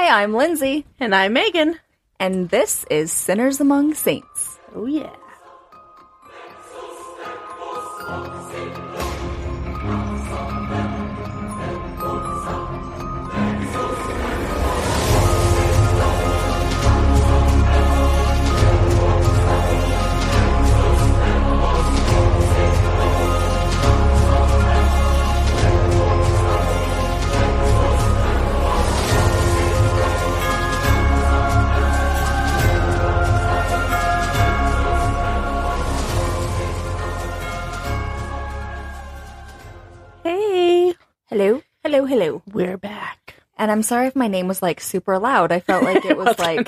Hi, I'm Lindsay. And I'm Megan. And this is Sinners Among Saints. Oh, yeah. Hello, hello, hello. We're back. And I'm sorry if my name was like super loud. I felt like it was like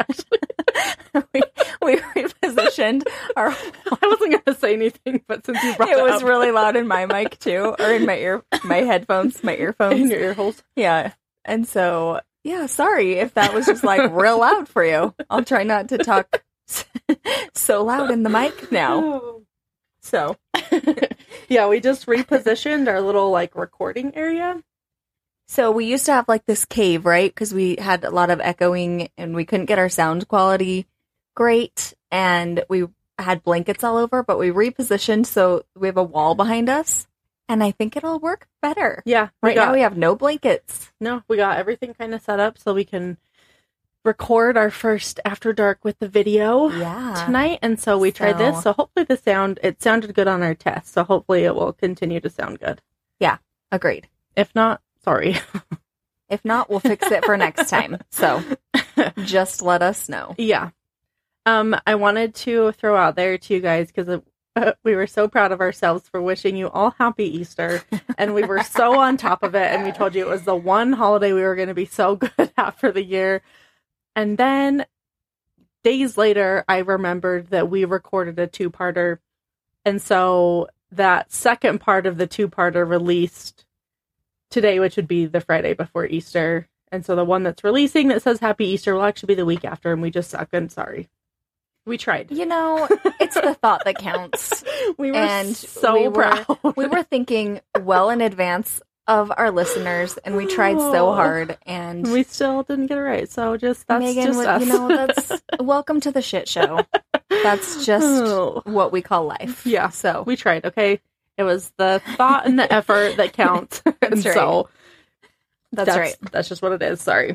we repositioned our. I wasn't going to say anything, but since you brought it was up. really loud in my mic too, or in my headphones, my earphones, In your ear holes. Yeah, and so yeah, sorry if that was just like real loud for you. I'll try not to talk so loud in the mic now. So. Yeah, we just repositioned our little like recording area. So we used to have like this cave, right? Because we had a lot of echoing and we couldn't get our sound quality great. And we had blankets all over, but we repositioned so we have a wall behind us. And I think it'll work better. Yeah. Now we have no blankets. No, we got everything kind of set up so we can record our first After Dark with the video tonight. And so we tried this. So hopefully it sounded good on our test. So hopefully it will continue to sound good. Yeah, agreed. If not, sorry. If not, we'll fix it for next time. So just let us know. Yeah. I wanted to throw out there to you guys because we were so proud of ourselves for wishing you all happy Easter. And we were so on top of it. And we told you it was the one holiday we were going to be so good at for the year. And then days later, I remembered that we recorded a two-parter. And so that second part of the two-parter released today, which would be the Friday before Easter. And so the one that's releasing that says Happy Easter will actually be the week after. And we just suck. I'm sorry. We tried. You know, it's the thought that counts. We were so proud. We were thinking well in advance of our listeners, and we tried so hard, and we still didn't get it right. So that's Megan, just us. You know, that's welcome to the shit show. That's just what we call life. Yeah. So we tried. Okay, it was the thought and the effort that count. That's right. So that's right. That's just what it is. Sorry.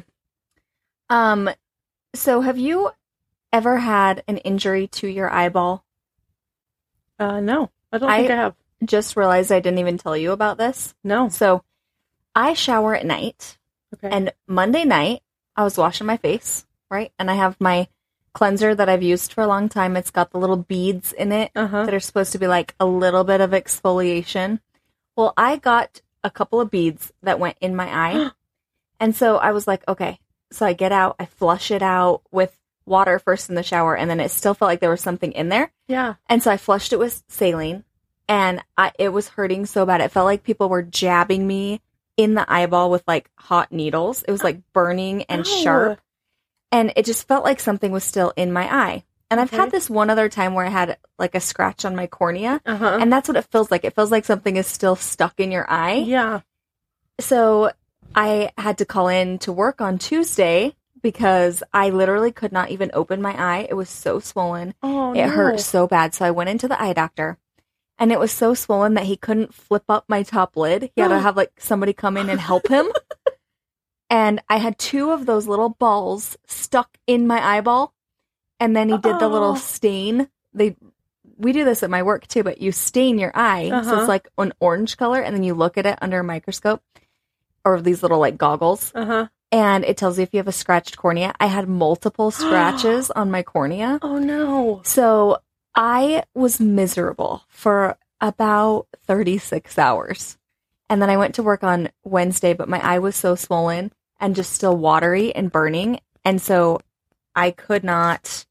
So have you ever had an injury to your eyeball? No, I don't think I have. Just realized I didn't even tell you about this. No. So I shower at night. Okay. And Monday night, I was washing my face, right? And I have my cleanser that I've used for a long time. It's got the little beads in it that are supposed to be like a little bit of exfoliation. Well, I got a couple of beads that went in my eye. And so I was like, okay. So I get out, I flush it out with water first in the shower, and then it still felt like there was something in there. Yeah. And so I flushed it with saline. And it was hurting so bad. It felt like people were jabbing me in the eyeball with like hot needles. It was like burning and sharp. And it just felt like something was still in my eye. And I've had this one other time where I had like a scratch on my cornea. And that's what it feels like. It feels like something is still stuck in your eye. Yeah. So I had to call in to work on Tuesday because I literally could not even open my eye. It was so swollen. Oh, it hurt so bad. So I went into the eye doctor. And it was so swollen that he couldn't flip up my top lid. He had to have like somebody come in and help him. And I had 2 of those little balls stuck in my eyeball. And then he did the little stain. We do this at my work too, but you stain your eye. So it's like an orange color. And then you look at it under a microscope or these little like goggles. And it tells you if you have a scratched cornea. I had multiple scratches on my cornea. Oh no. So I was miserable for about 36 hours. And then I went to work on Wednesday, but my eye was so swollen and just still watery and burning. And so I could not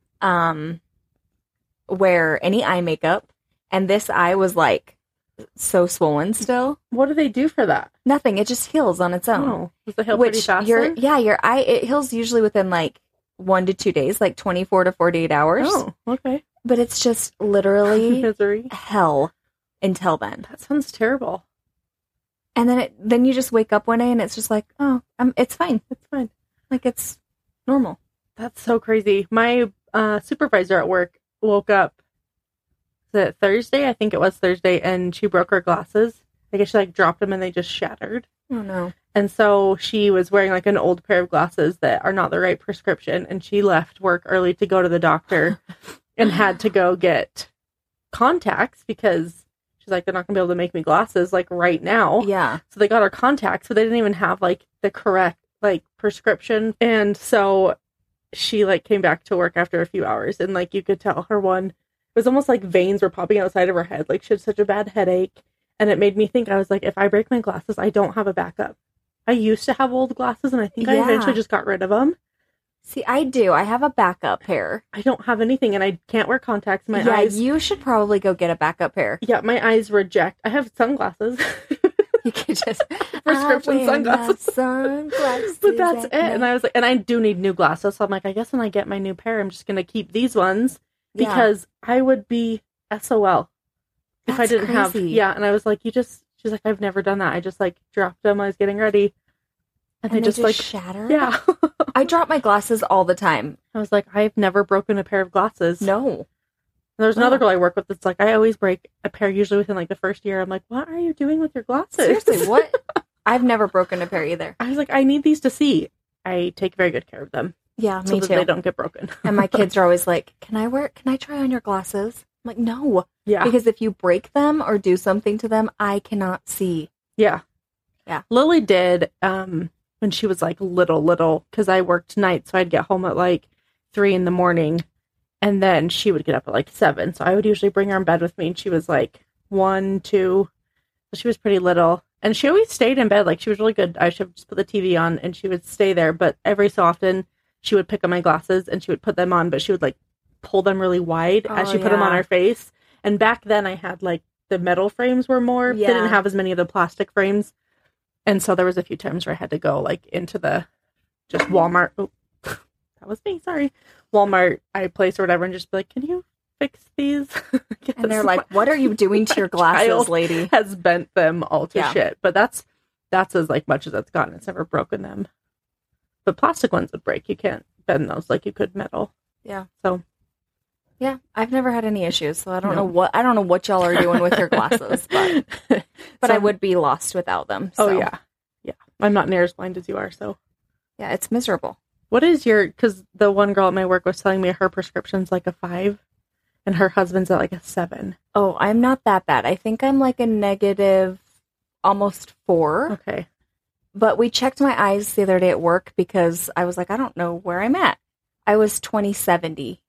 wear any eye makeup. And this eye was like so swollen still. What do they do for that? Nothing. It just heals on its own. Oh, does it heal pretty fast? Your eye, it heals usually within like 1 to 2 days, like 24 to 48 hours. Oh, okay. But it's just literally misery, hell until then. That sounds terrible. And then you just wake up one day and it's just like, oh, it's fine. It's fine. Like, it's normal. That's so crazy. My supervisor at work woke up, was it Thursday? I think it was Thursday, and she broke her glasses. I guess she like dropped them and they just shattered. Oh no. And so she was wearing like an old pair of glasses that are not the right prescription, and she left work early to go to the doctor and had to go get contacts because she's like, they're not gonna be able to make me glasses like right now. Yeah. So they got her contacts, but they didn't even have like the correct like prescription. And so she like came back to work after a few hours, and like you could tell her one, it was almost like veins were popping outside of her head. Like she had such a bad headache. And it made me think, I was like, if I break my glasses, I don't have a backup. I used to have old glasses, and I think I eventually just got rid of them. See, I do. I have a backup pair. I don't have anything, and I can't wear contacts. My eyes. You should probably go get a backup pair. Yeah, my eyes reject. I have sunglasses. You could just prescription sunglasses. Sunglasses. But that's it. And I was like, and I do need new glasses. So I'm like, I guess when I get my new pair, I'm just going to keep these ones because I would be SOL if I didn't have. Yeah. And I was like, she's like, I've never done that. I just like dropped them. I was getting ready. And they just like shattered. Yeah. I drop my glasses all the time. I was like, I've never broken a pair of glasses. No. There's another girl I work with that's like, I always break a pair usually within like the first year. I'm like, what are you doing with your glasses? Seriously, what? I've never broken a pair either. I was like, I need these to see. I take very good care of them. Yeah, so me that too. They don't get broken. And my kids are always like, can I try on your glasses? I'm like, no. Yeah. Because if you break them or do something to them, I cannot see. Yeah. Yeah. Lily did, when she was like little, because I worked nights, so I'd get home at like 3 a.m. and then she would get up at like 7. So I would usually bring her in bed with me, and she was like 1, 2. So she was pretty little. And she always stayed in bed. Like, she was really good. I should just put the TV on, and she would stay there. But every so often, she would pick up my glasses, and she would put them on, but she would like pull them really wide as she put them on her face. And back then, I had like the metal frames were more. They didn't have as many of the plastic frames. And so there was a few times where I had to go like into the just Walmart. Oh, that was me. Sorry. Walmart place or whatever, and just be like, can you fix these? And they're like, what are you doing to your glasses, lady? Has bent them all to shit. But that's as like much as it's gotten. It's never broken them. But plastic ones would break. You can't bend those like you could metal. Yeah. So. Yeah, I've never had any issues, so I don't know what y'all are doing with your glasses, but I would be lost without them. So. Oh yeah. I'm not near as blind as you are, so. Yeah, it's miserable. What is because the one girl at my work was telling me her prescription's like a 5, and her husband's at like a 7. Oh, I'm not that bad. I think I'm like a negative, almost 4. Okay. But we checked my eyes the other day at work because I was like, I don't know where I'm at. I was 20/70.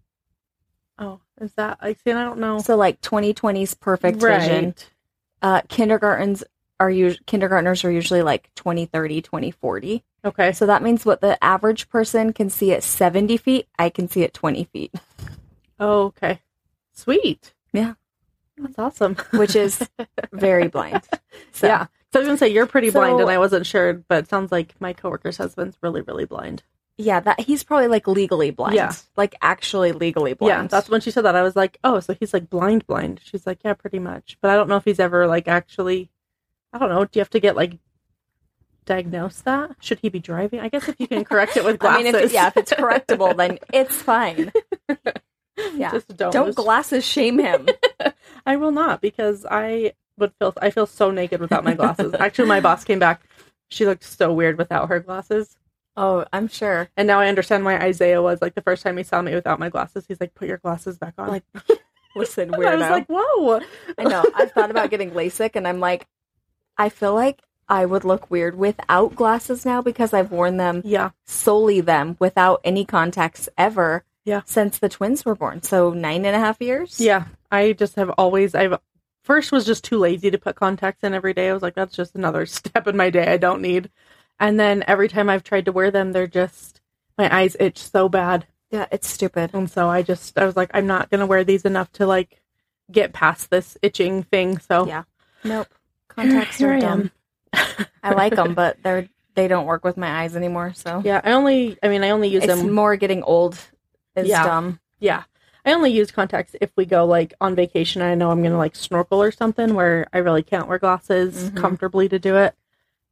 Oh, is that, like, see, I don't know. So like 20/20's perfect vision. Kindergartners are usually like 20/30, 20/40. Okay. So that means what the average person can see at 70 feet, I can see at 20 feet. Oh, okay. Sweet. Yeah. That's awesome. Which is very blind. So. Yeah. So I was going to say, you're pretty blind, and I wasn't sure, but it sounds like my coworker's husband's really, really blind. Yeah, that he's probably like legally blind. Yeah. Like actually legally blind. Yeah, that's when she said that. I was like, oh, so he's like blind. She's like, yeah, pretty much. But I don't know if he's ever like actually, I don't know. Do you have to get like diagnosed that? Should he be driving? I guess if you can correct it with glasses. I mean, if it's correctable, then it's fine. Yeah. Just don't glasses shame him. I will not, because I feel so naked without my glasses. Actually, my boss came back. She looked so weird without her glasses. Oh, I'm sure. And now I understand why Isaiah was like the first time he saw me without my glasses. He's like, put your glasses back on. Like, listen, weirdo. I was like, whoa. I know. I've thought about getting LASIK, and I'm like, I feel like I would look weird without glasses now because I've worn them. Yeah. Solely them without any contacts ever. Yeah. Since the twins were born. So 9.5 years. Yeah. I just have always, first was just too lazy to put contacts in every day. I was like, that's just another step in my day I don't need. And then every time I've tried to wear them, my eyes itch so bad. Yeah, it's stupid. And so I was like, I'm not going to wear these enough to like get past this itching thing. So yeah. Nope. Contacts are dumb. I like them, but they don't work with my eyes anymore. So yeah, I only use them. It's more getting old is dumb. Yeah. I only use contacts if we go like on vacation and I know I'm going to like snorkel or something where I really can't wear glasses comfortably to do it.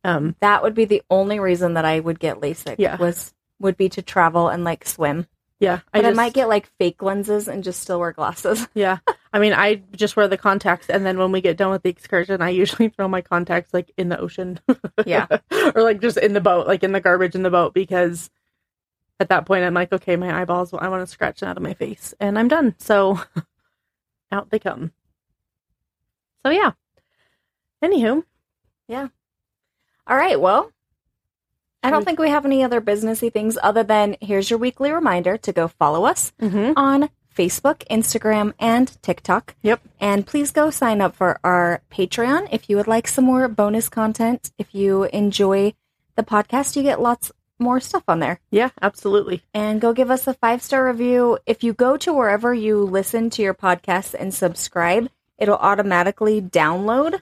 That would be the only reason that I would get LASIK. Yeah. Would be to travel and like swim. Yeah. I might get like fake lenses and just still wear glasses. Yeah. I mean, I just wear the contacts, and then when we get done with the excursion, I usually throw my contacts like in the ocean. Yeah. Or like just in the boat, like in the garbage in the boat, because at that point I'm like, okay, my eyeballs, I want to scratch them out of my face, and I'm done. So out they come. So yeah. Anywho. Yeah. All right. Well, I don't think we have any other businessy things other than here's your weekly reminder to go follow us on Facebook, Instagram, and TikTok. Yep. And please go sign up for our Patreon if you would like some more bonus content. If you enjoy the podcast, you get lots more stuff on there. Yeah, absolutely. And go give us a 5-star review. If you go to wherever you listen to your podcasts and subscribe, it'll automatically download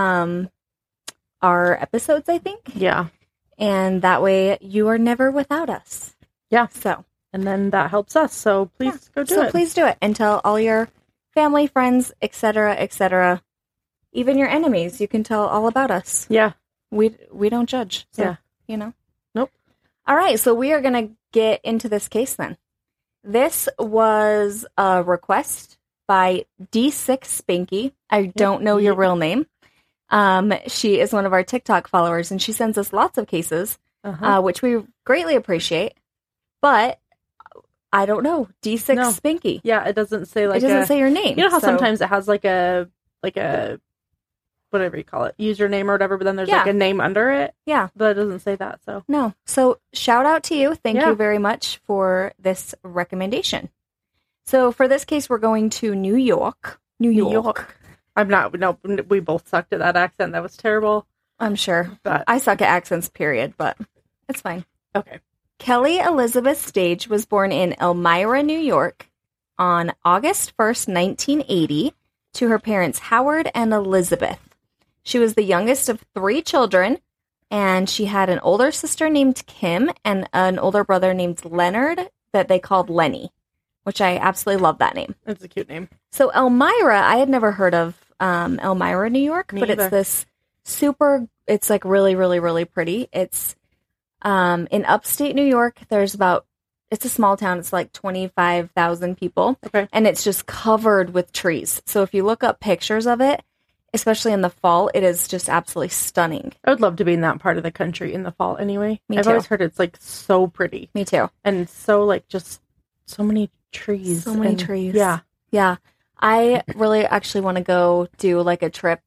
our episodes, I think. Yeah. And that way you are never without us. Yeah. So. And then that helps us. So please go do it. So please do it and tell all your family, friends, etc., etc. Even your enemies, you can tell all about us. Yeah. We don't judge. So, yeah. You know? Nope. All right. So we are going to get into this case then. This was a request by D6 Spanky. I don't know your real name. She is one of our TikTok followers, and she sends us lots of cases, which we greatly appreciate. But I don't know, D6 Spanky. Yeah, it doesn't say like it doesn't say your name. You know how sometimes it has like a whatever you call it, username or whatever, but then there's like a name under it. Yeah, but it doesn't say that. So no. So shout out to you. Thank you very much for this recommendation. So for this case, we're going to New York. New York. I'm not. No, we both sucked at that accent. That was terrible. I'm sure. But I suck at accents, period. But it's fine. Okay. Kelly Elizabeth Stage was born in Elmira, New York on August 1st, 1980, to her parents Howard and Elizabeth. She was the youngest of 3 children, and she had an older sister named Kim and an older brother named Leonard that they called Lenny, which I absolutely love that name. It's a cute name. So Elmira, I had never heard of Elmira, New York, Me but either. it's this it's like really, really, really pretty. It's in upstate New York. It's a small town. It's like 25,000 people. Okay. And it's just covered with trees. So if you look up pictures of it, especially in the fall, it is just absolutely stunning. I would love to be in that part of the country in the fall anyway. Me I've too. always heard it's like so pretty. Me too. And so like just so many trees. So many trees. Yeah. Yeah. I really actually want to go do like a trip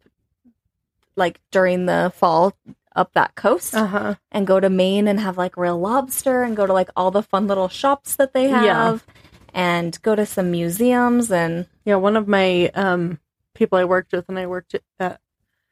like during the fall up that coast and go to Maine and have like real lobster and go to like all the fun little shops that they have and go to some museums. And one of my people I worked with when I worked at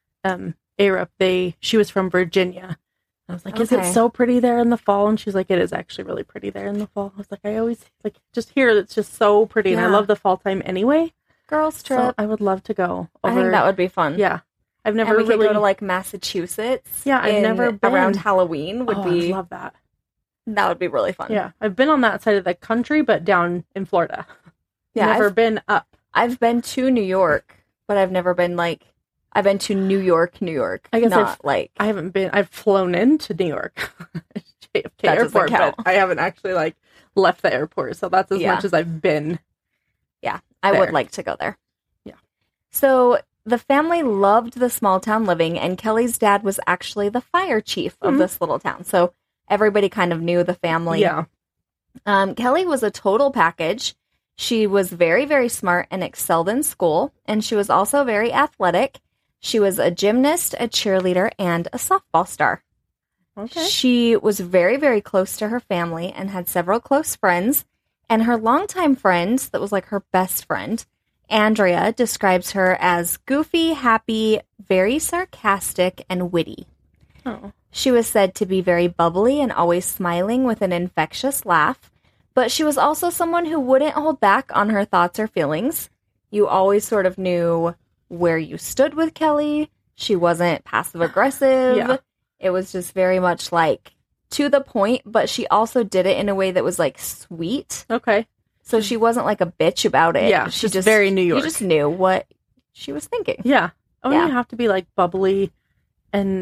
ARUP, she was from Virginia. I was like, is it so pretty there in the fall? And she's like, it is actually really pretty there in the fall. I was like, I always like just hear it's just so pretty, and I love the fall time anyway. Girls trip. So I would love to go. I think that would be fun. Yeah, I've never and we really could go to like Massachusetts. Yeah, I've never been around Halloween. I love that. That would be really fun. Yeah, I've been on that side of the country, but down in Florida. Yeah, never been up. I've been to New York, but I've never been like. I've been to New York, New York. I guess I haven't been. I've flown into New York, JFK that Airport, count. but I haven't actually like left the airport. So that's as much as I've been. Yeah, I would like to go there. Yeah. So the family loved the small town living, and Kelly's dad was actually the fire chief of this little town. So everybody kind of knew the family. Yeah. Kelly was a total package. She was very, very smart and excelled in school, and she was also very athletic. She was a gymnast, a cheerleader, and a softball star. Okay. She was very, very close to her family and had several close friends. And her longtime friend, that was like her best friend, Andrea, describes her as goofy, happy, very sarcastic, and witty. Oh. She was said to be very bubbly and always smiling with an infectious laugh. But she was also someone who wouldn't hold back on her thoughts or feelings. You always sort of knew where you stood with Kelly. She wasn't passive aggressive. Yeah. It was just very much like to the point, but she also did it in a way that was like sweet. Okay. So she wasn't like a bitch about it. Yeah, she just very New York. You just knew what she was thinking. Yeah. Oh, Yeah. you have to be like bubbly and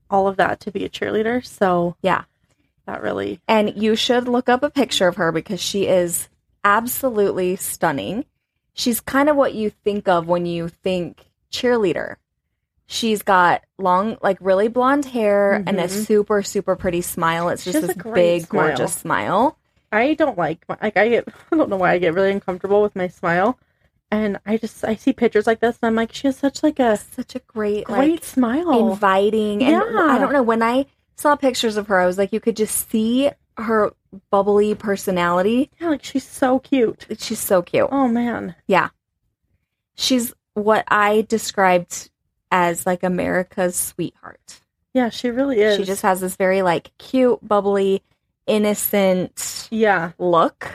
all of that to be a cheerleader. So Yeah. that really... And you should look up a picture of her because she is absolutely stunning. She's kind of what you think of when you think cheerleader. She's got long, like really blonde hair and a super, super pretty smile. It's just this big, gorgeous smile. I don't I don't know why I get really uncomfortable with my smile. And I see pictures like this and I'm like, she has such a great like, smile. Inviting. And I don't know, when I saw pictures of her, I was like, you could just see her bubbly personality. Yeah, like she's so cute. She's so cute. Oh man. Yeah. She's what I described as like America's sweetheart. Yeah, she really is. She just has this very like cute, bubbly, innocent look.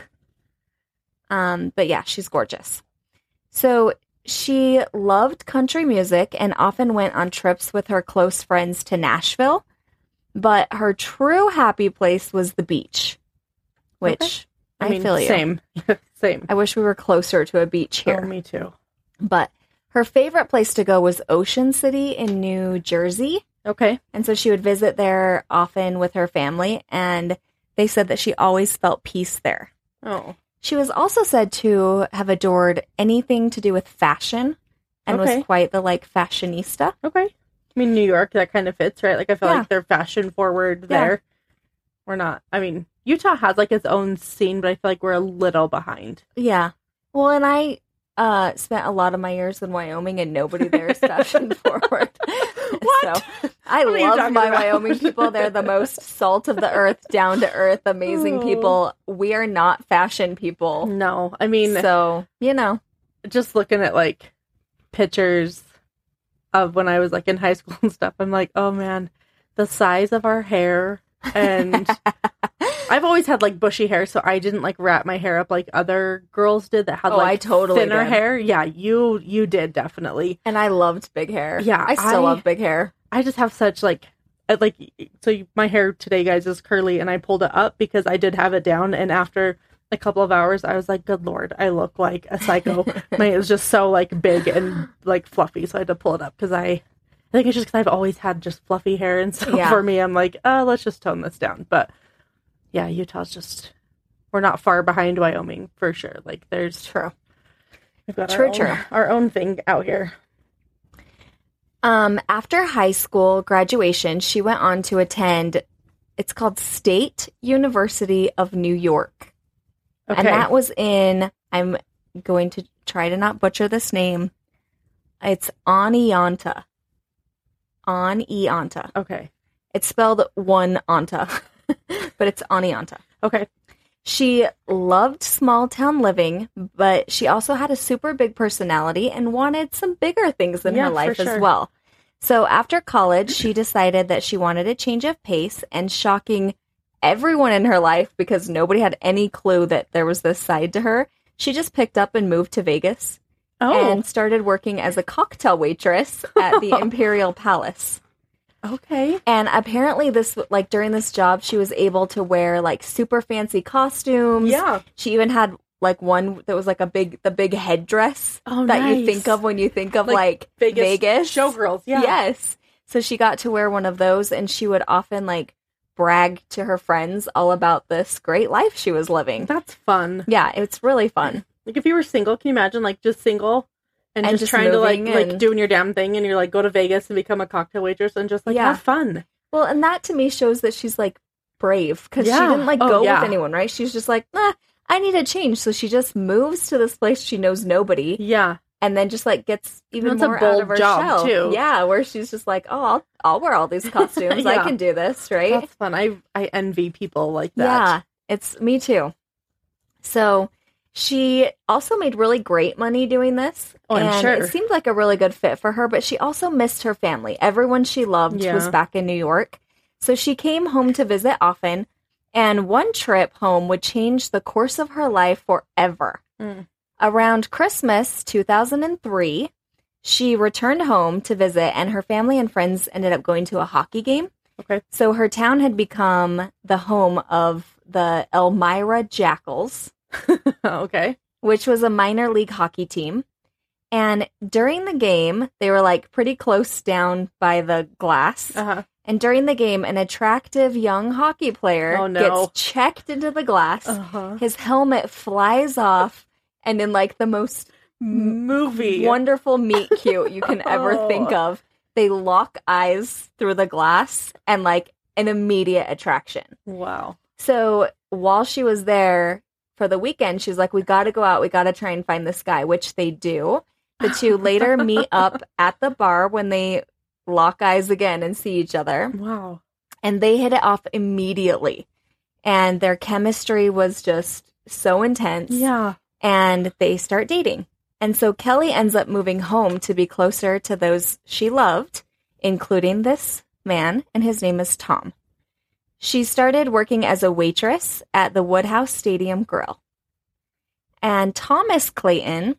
But yeah, she's gorgeous. So she loved country music and often went on trips with her close friends to Nashville. But her true happy place was the beach, which I mean, feel you. Same. I wish we were closer to a beach here. Oh, me too. But her favorite place to go was Ocean City in New Jersey. Okay. And so she would visit there often with her family, and they said that she always felt peace there. Oh. She was also said to have adored anything to do with fashion and was quite the, like, fashionista. Okay. I mean, New York, that kind of fits, right? Like, I feel like they're fashion forward there. We're not. I mean, Utah has, like, its own scene, but I feel like we're a little behind. Yeah. Well, and I spent a lot of my years in Wyoming, and nobody there is fashion forward. What? So, I love my Wyoming people. They're the most salt of the earth, down to earth, amazing people. We are not fashion people. No. I mean, so, you know. Just looking at, like, pictures of when I was, like, in high school and stuff, I'm like, oh, man, the size of our hair. And I've always had, like, bushy hair, so I didn't, like, wrap my hair up like other girls did that had, like, thinner hair. Yeah, you did, definitely. And I loved big hair. Yeah. I still love big hair. I just have such, my hair today, guys, is curly, and I pulled it up because I did have it down, and after a couple of hours, I was like, good Lord, I look like a psycho. It was just so, like, big and, like, fluffy, so I had to pull it up because I think it's just because I've always had just fluffy hair, and so for me, I'm like, let's just tone this down. But yeah, Utah's just, we're not far behind Wyoming for sure. Like, there's we've got our own thing out here. After high school graduation, she went on to attend, it's called State University of New York. Okay. And that was in, I'm going to try to not butcher this name. It's Oneonta. Oneonta. Okay. It's spelled One-onta, but it's Oneonta. Okay. She loved small town living, but she also had a super big personality and wanted some bigger things in her life as well. So after college, she decided that she wanted a change of pace, and shocking everyone in her life because nobody had any clue that there was this side to her, she just picked up and moved to Vegas and started working as a cocktail waitress at the Imperial Palace. Okay. And apparently during this job, she was able to wear, like, super fancy costumes. Yeah. She even had, like, one that was, like, the big headdress that you think of when you think of, like Vegas. Showgirls, yeah. Yes. So she got to wear one of those, and she would often, like, brag to her friends all about this great life she was living. That's fun. Yeah, it's really fun. Like, if you were single, can you imagine, like, just single and just trying to, like, doing your damn thing, and you're, like, go to Vegas and become a cocktail waitress and just, like, have fun. Well, and that, to me, shows that she's, like, brave, because she didn't, like, go with anyone, right? She's just like, I need a change. So she just moves to this place she knows nobody. Yeah. And then just, like, gets even more out of her shell. Too. Yeah, where she's just like, oh, I'll wear all these costumes. I can do this, right? That's fun. I envy people like that. Yeah, it's me too. So she also made really great money doing this. Oh, I'm sure. It seemed like a really good fit for her, but she also missed her family. Everyone she loved was back in New York. So she came home to visit often, and one trip home would change the course of her life forever. Around Christmas 2003, she returned home to visit, and her family and friends ended up going to a hockey game. Okay. So her town had become the home of the Elmira Jackals. Okay. Which was a minor league hockey team. And during the game, they were, like, pretty close down by the glass. And during the game, an attractive young hockey player gets checked into the glass. His helmet flies off, and in like the most wonderful meet cute you can ever think of, they lock eyes through the glass and like an immediate attraction. Wow. So while she was there for the weekend, she's like, we got to go out. We got to try and find this guy, which they do. The two later meet up at the bar when they lock eyes again and see each other. Wow. And they hit it off immediately. And their chemistry was just so intense. Yeah. And they start dating. And so Kelly ends up moving home to be closer to those she loved, including this man, and his name is Tom. She started working as a waitress at the Woodhouse Stadium Grill. And Thomas Clayton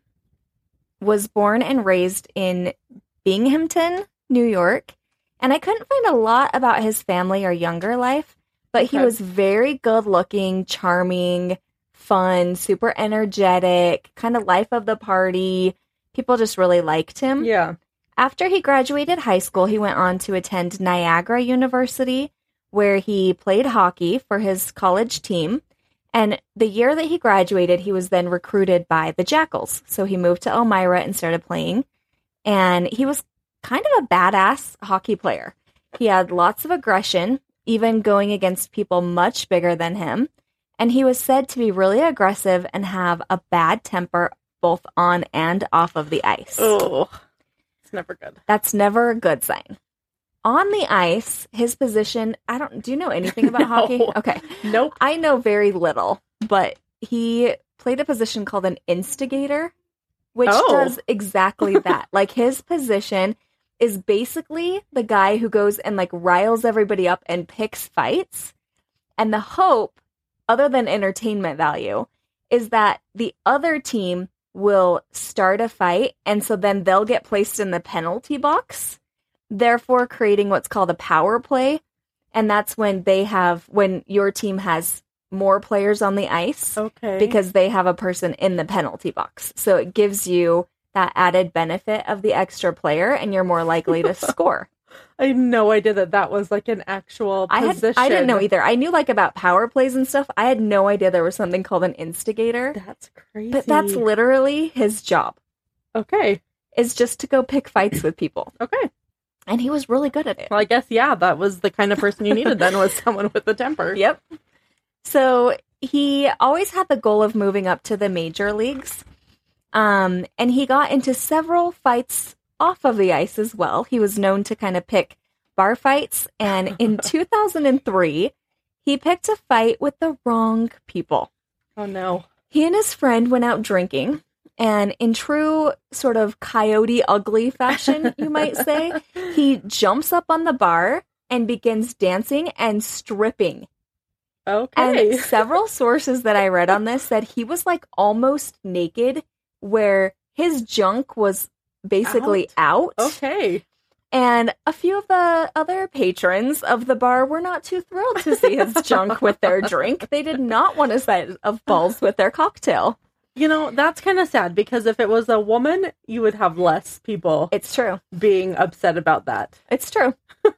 was born and raised in Binghamton, New York. And I couldn't find a lot about his family or younger life, but he was very good-looking, charming, fun, super energetic, kind of life of the party. People just really liked him. Yeah. After he graduated high school, he went on to attend Niagara University, where he played hockey for his college team. And the year that he graduated, he was then recruited by the Jackals. So he moved to Elmira and started playing. And he was kind of a badass hockey player. He had lots of aggression, even going against people much bigger than him. And he was said to be really aggressive and have a bad temper both on and off of the ice. Oh, it's never good. That's never a good sign. On the ice, his position, do you know anything about hockey? Okay. Nope. I know very little, but he played a position called an instigator, which does exactly that. Like his position is basically the guy who goes and like riles everybody up and picks fights. And the hope, other than entertainment value, is that the other team will start a fight, and so then they'll get placed in the penalty box, therefore creating what's called a power play. And that's when when your team has more players on the ice, because they have a person in the penalty box. So it gives you that added benefit of the extra player, and you're more likely to score. I had no idea that was like an actual position. I didn't know either. I knew like about power plays and stuff. I had no idea there was something called an instigator. That's crazy. But that's literally his job. Okay. Is just to go pick fights with people. Okay. And he was really good at it. Well, I guess, yeah, that was the kind of person you needed then, was someone with a temper. Yep. So he always had the goal of moving up to the major leagues. And he got into several fights off of the ice as well. He was known to kind of pick bar fights. And in 2003, he picked a fight with the wrong people. Oh, no. He and his friend went out drinking. And in true sort of coyote ugly fashion, you might say, he jumps up on the bar and begins dancing and stripping. Okay. And several sources that I read on this said he was like almost naked, where his junk was basically out. Okay. And a few of the other patrons of the bar were not too thrilled to see his junk with their drink. They did not want a side of balls with their cocktail. You know, that's kind of sad, because if it was a woman, you would have less people. It's true. Being upset about that. It's true.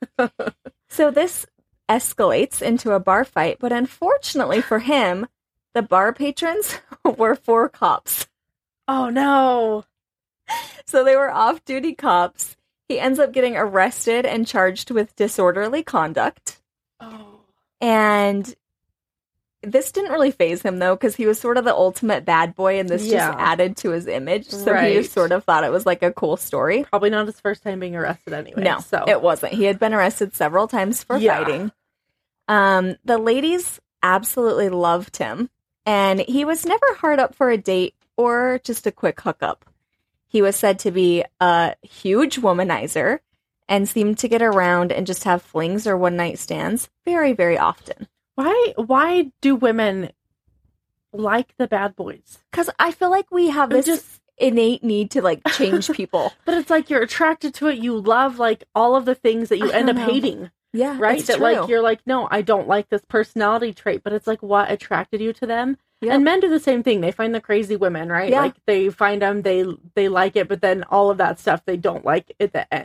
So this escalates into a bar fight, but unfortunately for him, the bar patrons were 4 cops. Oh, no. So they were off-duty cops. He ends up getting arrested and charged with disorderly conduct. Oh. And this didn't really faze him, though, because he was sort of the ultimate bad boy, and this just added to his image. So he just sort of thought it was like a cool story. Probably not his first time being arrested anyway. No, it wasn't. He had been arrested several times for fighting. The ladies absolutely loved him, and he was never hard up for a date or just a quick hookup. He was said to be a huge womanizer and seemed to get around and just have flings or one-night stands very, very often. Why do women like the bad boys? Because I feel like we have this innate need to like change people. But it's like you're attracted to it. You love like all of the things that you end up hating. Yeah, right. That true. Like you're like, no, I don't like this personality trait. But it's like, what attracted you to them? Yep. And men do the same thing. They find the crazy women, right? Yeah. Like they find them, they like it, but then all of that stuff they don't like at the end.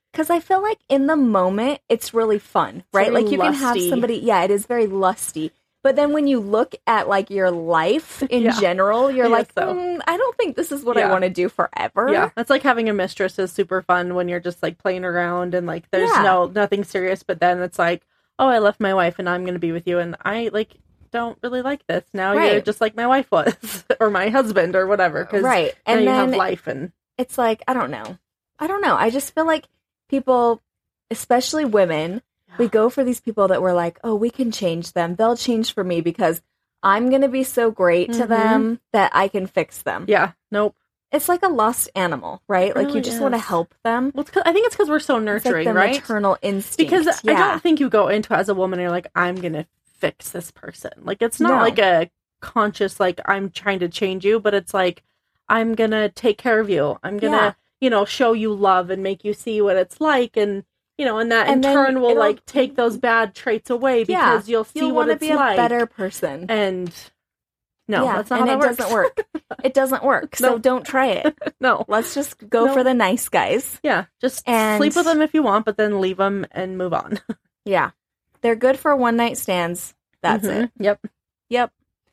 Because I feel like in the moment, it's really fun, right? very Like you can have lusty. somebody, yeah, it is very lusty. But then when you look at like your life in Yeah. general, you're I like, guess so. I don't think this is what I Yeah. want to do forever. Yeah, that's like having a mistress is super fun when you're just like playing around and like there's Yeah. nothing serious, but then it's like, oh, I left my wife and I'm going to be with you, and I like don't really like this. Now you're Right. just like my wife was or my husband or whatever, because Right. now And you have then life and it's like, I don't know. I just feel like people, especially women, we go for these people that we're like, oh, we can change them. They'll change for me because I'm going to be so great to Mhm. them that I can fix them. yeah, nope. It's like a lost animal, right? It Like you really just want to is. help them. Well, I think it's because we're so It's like nurturing, the right? maternal instinct. Because I yeah. don't think you go into it as a woman and you're like, I'm going to fix this person. Like, it's not No. like a conscious, like, I'm trying to change you, but it's like, I'm going to take care of you. I'm going to, show you love and make you see what it's like. And, and that in And then turn will, it'll- like, take those bad traits away because you'll see You'll what want to it's be a like. better person. And, no, yeah, that's not and how it that works. doesn't work. It doesn't work. So No. don't try it. No. Let's just go No. for the nice guys. Yeah, just And- sleep with them if you want, but then leave them and move on. Yeah. They're good for one night stands. That's Mhm. it. Yep. Yep.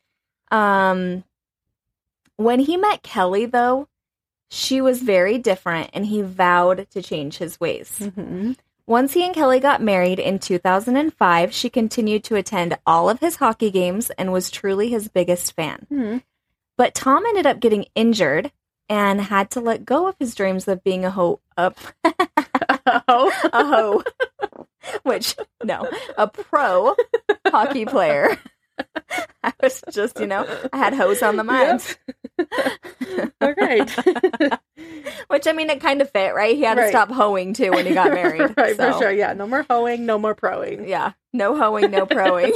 When he met Kelly, though, she was very different and he vowed to change his ways. Mm-hmm. Once he and Kelly got married in 2005, she continued to attend all of his hockey games and was truly his biggest fan. Mhm. But Tom ended up getting injured and had to let go of his dreams of being a hoe. A hoe. A pro hockey player. I was just, I had hoes on the mind. All right. Which, I mean, it kind of fit, right? He had to Right. stop hoeing, too, when he got married. Right, so, for sure. Yeah, no more hoeing, no more proing. Yeah, no hoeing, no proing.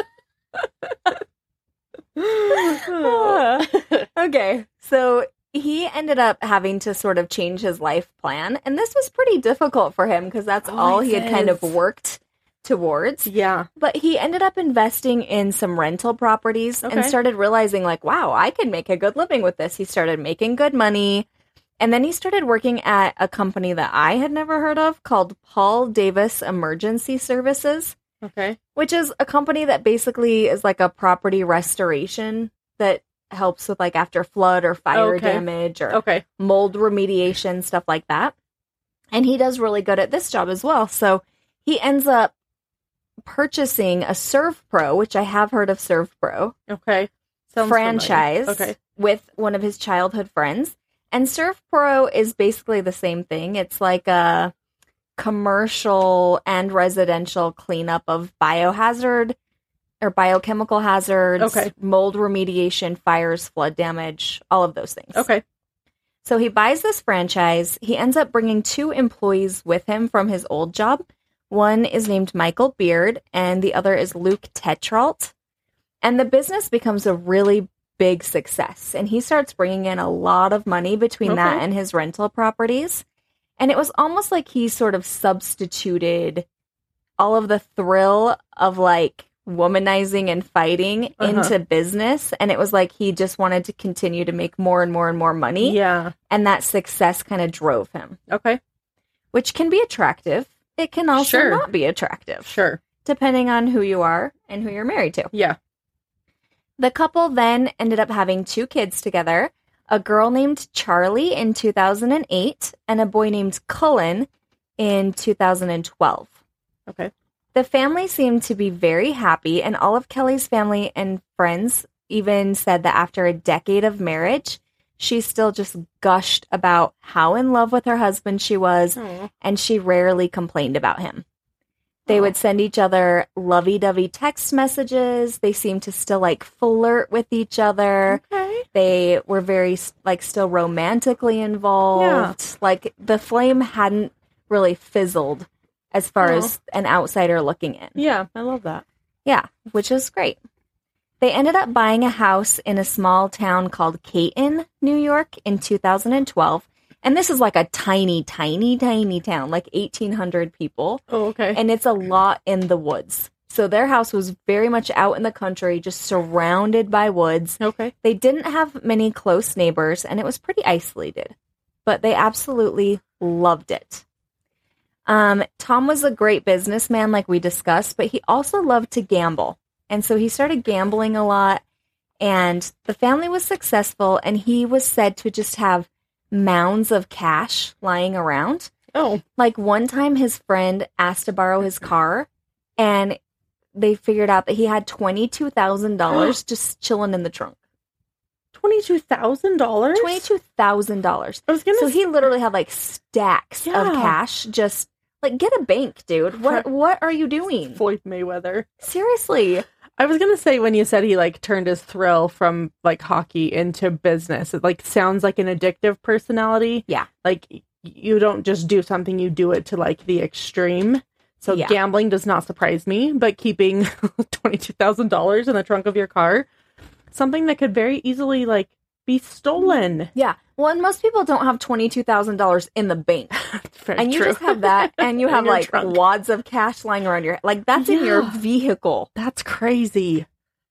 Okay, so he ended up having to sort of change his life plan, and this was pretty difficult for him because that's all he had kind of is. worked towards. Yeah. But he ended up investing in some rental properties and Okay. started realizing, like, wow, I can make a good living with this. He started making good money. And then he started working at a company that I had never heard of called Paul Davis Emergency Services, Okay. which is a company that basically is like a property restoration that helps with like after flood or fire Okay. damage or Okay. mold remediation, stuff like that. And he does really good at this job as well. So he ends up purchasing a ServPro, which I have heard of ServPro, Okay. Sounds franchise familiar. Okay. with one of his childhood friends. And ServPro is basically the same thing. It's like a commercial and residential cleanup of biohazard or biochemical hazards, Okay. mold remediation, fires, flood damage, all of those things. Okay. So he buys this franchise. He ends up bringing 2 employees with him from his old job. One is named Michael Beard, and the other is Luke Tetrault. And the business becomes a really big success. And he starts bringing in a lot of money between that Okay. and his rental properties. And it was almost like he sort of substituted all of the thrill of like womanizing and fighting into business. And it was like he just wanted to continue to make more and more and more money. Yeah. And that success kind of drove him, Okay. which can be attractive. It can also Sure. not be attractive, Sure. depending on who you are and who you're married to. Yeah. The couple then ended up having 2 kids together, a girl named Charlie in 2008 and a boy named Cullen in 2012. Okay. The family seemed to be very happy, and all of Kelly's family and friends even said that after a decade of marriage, she still just gushed about how in love with her husband she was, Aw. and she rarely complained about him. They Aw. would send each other lovey-dovey text messages. They seemed to still like flirt with each other. Okay. They were very like still romantically involved. Like the flame hadn't really fizzled as far Aw. as an outsider looking in. Yeah. I love that. Yeah, which is great. They ended up buying a house in a small town called Caton, New York in 2012. And this is like a tiny, tiny, tiny town, like 1,800 people. Oh, okay. And it's a lot in the woods. So their house was very much out in the country, just surrounded by woods. Okay. They didn't have many close neighbors, and it was pretty isolated. But they absolutely loved it. Tom was a great businessman, like we discussed, but he also loved to gamble. And so he started gambling a lot, and the family was successful, and he was said to just have mounds of cash lying around. Oh. Like one time his friend asked to borrow his car, and they figured out that he had $22,000 just chilling in the trunk. $22,000? $22,000. I was gonna So he literally had like stacks of cash. Just like, get a bank, dude. What are you doing? Floyd Mayweather. Seriously. I was gonna say, when you said he like turned his thrill from like hockey into business, it like sounds like an addictive personality. Yeah. Like you don't just do something, you do it to like the extreme. So gambling does not surprise me, but keeping $22,000 in the trunk of your car, something that could very easily like be stolen. Yeah. Well, and most people don't have $22,000 in the bank. And you just have that, and you have like trunk. Wads of cash lying around your, like that's in your vehicle. That's crazy.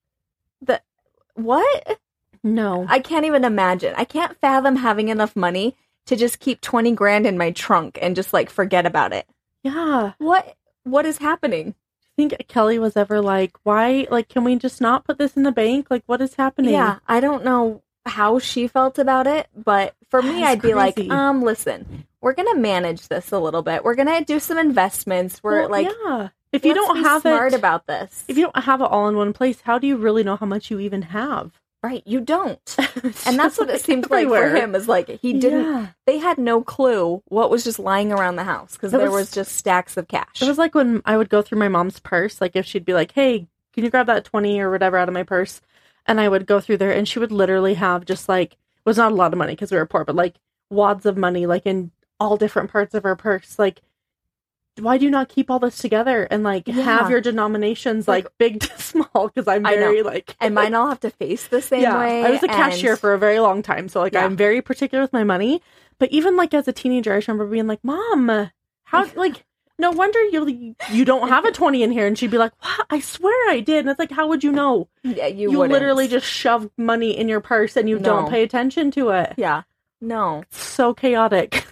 What? No. I can't even imagine. I can't fathom having enough money to just keep 20 grand in my trunk and just like forget about it. Yeah. What is happening? I think Kelly was ever like, why, like, can we just not put this in the bank? Like, what is happening? Yeah, I don't know how she felt about it, but for me, I'd be like, listen, we're going to manage this a little bit. We're going to do some investments. We're if you don't have smart about this. If you don't have it all in one place, how do you really know how much you even have? Right, you don't. And that's what it seems like for him, is like he didn't, they had no clue what was just lying around the house because there was just stacks of cash. It was like when I would go through my mom's purse, like if she'd be like, hey, can you grab that 20 or whatever out of my purse? And I would go through there and she would literally have just like, it was not a lot of money because we were poor, but like wads of money, like in all different parts of her purse. Like, why do you not keep all this together and like have your denominations like big to small? Because I'm very like, and mine all have to face the same way. I was a cashier for a very long time, so like I'm very particular with my money. But even like as a teenager, I just remember being like, "Mom, how like no wonder you don't have a 20 in here." And she'd be like, "What? I swear I did." And it's like, how would you know? Yeah, you literally just shove money in your purse and you don't pay attention to it. Yeah, no, it's so chaotic.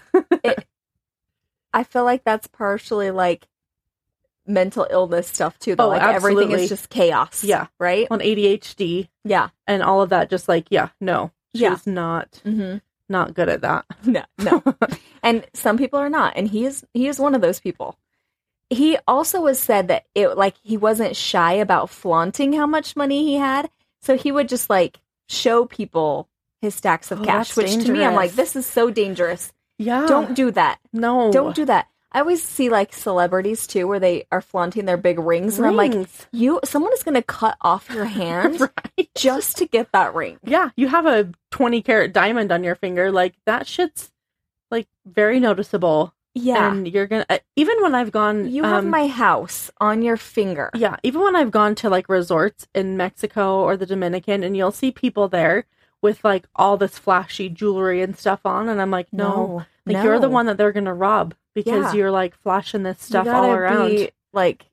I feel like that's partially like mental illness stuff too, though. Like absolutely. Everything is just chaos. Yeah. Right? On ADHD. Yeah. And all of that, just like, she's not good at that. No. And some people are not. And he is one of those people. He also was said that he wasn't shy about flaunting how much money he had. So he would just like show people his stacks of cash, which dangerous. To me, I'm like, this is so dangerous. Yeah. Don't do that. No. Don't do that. I always see like celebrities too where they are flaunting their big rings. And I'm like, someone is going to cut off your hand just to get that ring. Yeah. You have a 20 karat diamond on your finger. Like that shit's like very noticeable. Yeah. And you're going to, even when I've gone. You have my house on your finger. Yeah. Even when I've gone to like resorts in Mexico or the Dominican and you'll see people there with like all this flashy jewelry and stuff on. And I'm like, no. Like you're the one that they're going to rob because you're like flashing this stuff all around. Be, like,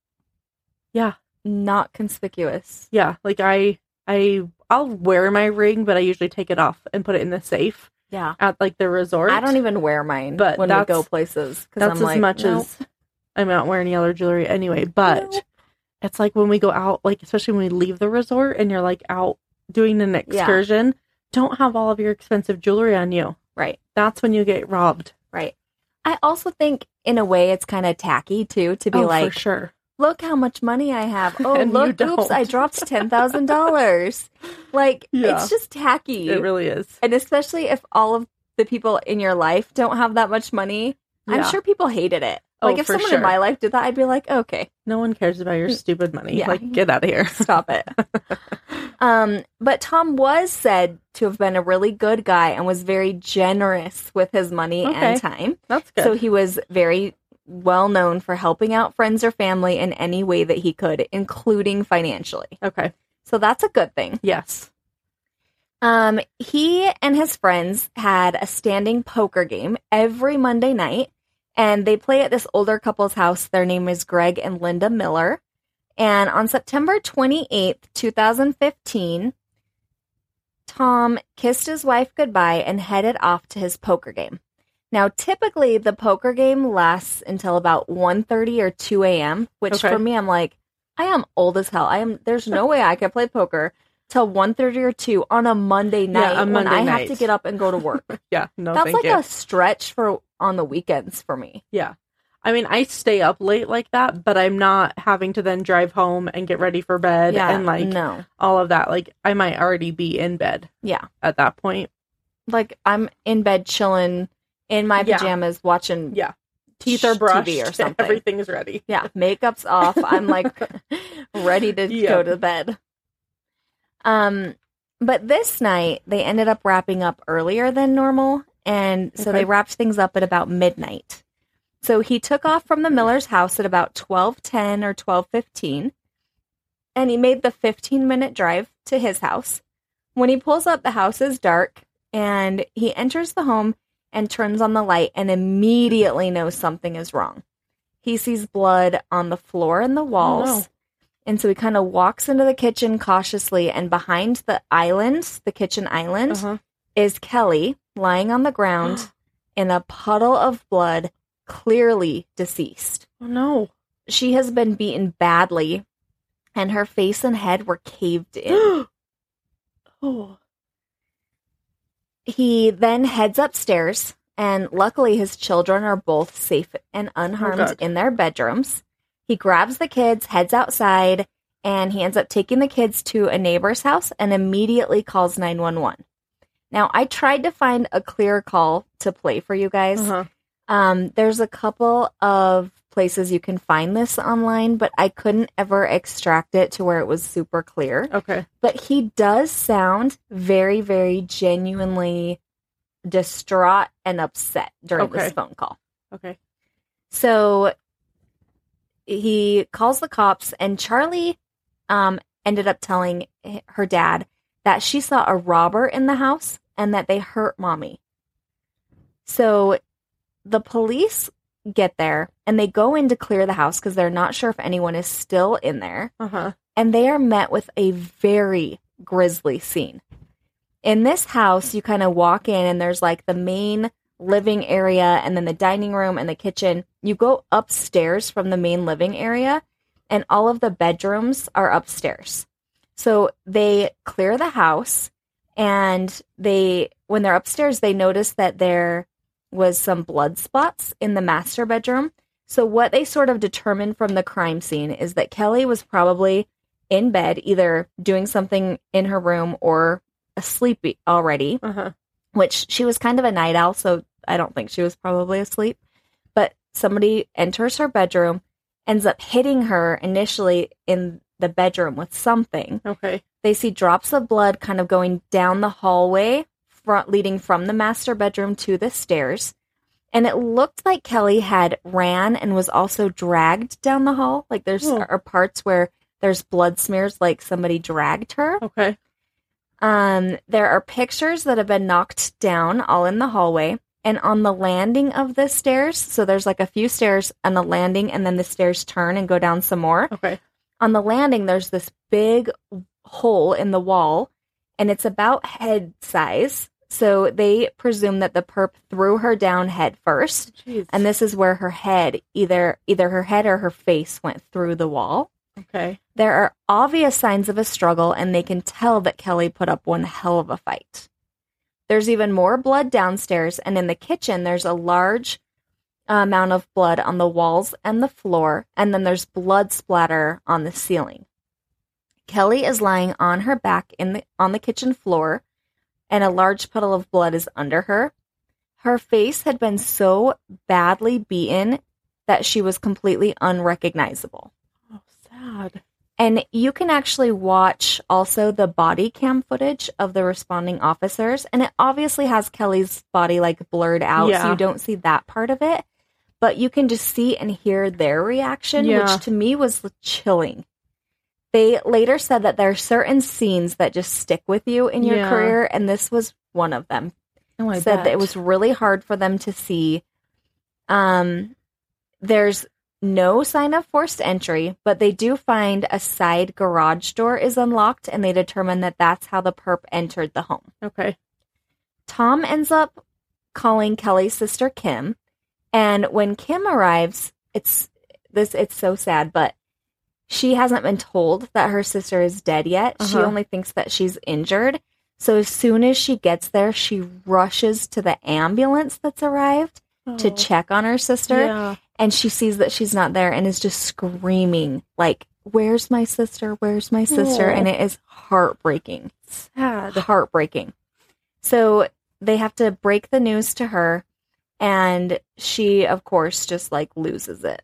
not conspicuous. Yeah. Like I'll wear my ring, but I usually take it off and put it in the safe. Yeah. At like the resort. I don't even wear mine when we go places. That's as much as I'm not wearing any other jewelry anyway. But it's like when we go out, like especially when we leave the resort and you're like out doing an excursion, don't have all of your expensive jewelry on you. Right. That's when you get robbed. Right. I also think in a way it's kind of tacky too to be like, for sure. Look how much money I have. Oh, look, oops, I dropped $10,000. Like, it's just tacky. It really is. And especially if all of the people in your life don't have that much money, I'm sure people hated it. Like, if someone in my life did that, I'd be like, okay. No one cares about your stupid money. Yeah. Like, get out of here. Stop it. But Tom was said to have been a really good guy and was very generous with his money and time. That's good. So he was very well known for helping out friends or family in any way that he could, including financially. Okay. So that's a good thing. Yes. He and his friends had a standing poker game every Monday night. And they play at this older couple's house. Their name is Greg and Linda Miller. And on September 28th, 2015, Tom kissed his wife goodbye and headed off to his poker game. Now, typically, the poker game lasts until about 1:30 or 2 a.m., which Okay. for me, I'm like, I am old as hell. There's no way I could play poker till 1:30 or 2 on a Monday night a when Monday I night. have to get up and go to work. Yeah, no, That's thank like you. a stretch for on the weekends for me. Yeah. I mean, I stay up late like that, but I'm not having to then drive home and get ready for bed Yeah, and like no. all of that. Like, I might already be in bed Yeah. at that point. Like, I'm in bed chilling in my Yeah. pajamas watching Yeah. Teeth are brushed TV or something. Everything's ready. Yeah, makeup's off. I'm like ready to Yeah. go to bed. But this night they ended up wrapping up earlier than normal, and so Okay. they wrapped things up at about midnight. So he took off from the Miller's house at about 12:10 or 12:15, and he made the 15-minute drive to his house. When he pulls up, the house is dark, and he enters the home and turns on the light and immediately knows something is wrong. He sees blood on the floor and the walls. no. And so he kind of walks into the kitchen cautiously, and behind the island, the kitchen island, Uh-huh. is Kelly lying on the ground in a puddle of blood, clearly deceased. Oh, no. She has been beaten badly, and her face and head were caved in. Oh. He then heads upstairs, and luckily his children are both safe and unharmed God. in their bedrooms. He grabs the kids, heads outside, and he ends up taking the kids to a neighbor's house and immediately calls 911. Now, I tried to find a clear call to play for you guys. Uh-huh. There's a couple of places you can find this online, but I couldn't ever extract it to where it was super clear. Okay. But he does sound very, very genuinely distraught and upset during this Okay. phone call. Okay. So he calls the cops, and Charlie ended up telling her dad that she saw a robber in the house and that they hurt mommy. So the police get there and they go in to clear the house because they're not sure if anyone is still in there. Uh-huh. And they are met with a very grisly scene. In this house, you kind of walk in and there's like the main living area and then the dining room and the kitchen. You go upstairs from the main living area and all of the bedrooms are upstairs. So they clear the house, and when they're upstairs, they notice that there was some blood spots in the master bedroom. So what they sort of determined from the crime scene is that Kelly was probably in bed, either doing something in her room or asleep already, Uh-huh. which she was kind of a night owl, so I don't think she was probably asleep. But somebody enters her bedroom, ends up hitting her initially in the bedroom with something. Okay. They see drops of blood kind of going down the hallway, leading from the master bedroom to the stairs. And it looked like Kelly had ran and was also dragged down the hall. Like there's are parts where there's blood smears like somebody dragged her. Okay. There are pictures that have been knocked down all in the hallway and on the landing of the stairs. So there's like a few stairs on the landing, and then the stairs turn and go down some more. Okay. On the landing, there's this big hole in the wall, and it's about head size. So they presume that the perp threw her down head first. Jeez. And this is where her head, either her head or her face went through the wall. Okay. There are obvious signs of a struggle, and they can tell that Kelly put up one hell of a fight. There's even more blood downstairs, and in the kitchen, there's a large amount of blood on the walls and the floor, and then there's blood splatter on the ceiling. Kelly is lying on her back on the kitchen floor, and a large puddle of blood is under her. Her face had been so badly beaten that she was completely unrecognizable. Oh, sad. And you can actually watch also the body cam footage of the responding officers, and it obviously has Kelly's body like blurred out, so Yeah. you don't see that part of it, but you can just see and hear their reaction, Yeah. which to me was chilling. They later said that there are certain scenes that just stick with you in your Yeah. career, and this was one of them. Oh, I Said bet. that it was really hard for them to see. There's no sign of forced entry, but they do find a side garage door is unlocked, and they determine that that's how the perp entered the home. Okay. Tom ends up calling Kelly's sister Kim. And when Kim arrives, it's so sad, but she hasn't been told that her sister is dead yet. She only thinks that she's injured. So as soon as she gets there, she rushes to the ambulance that's arrived to check on her sister. Yeah. And she sees that she's not there and is just screaming, like, where's my sister? Where's my sister? And it is heartbreaking. Sad. Heartbreaking. So they have to break the news to her. And she, of course, just, like, loses it.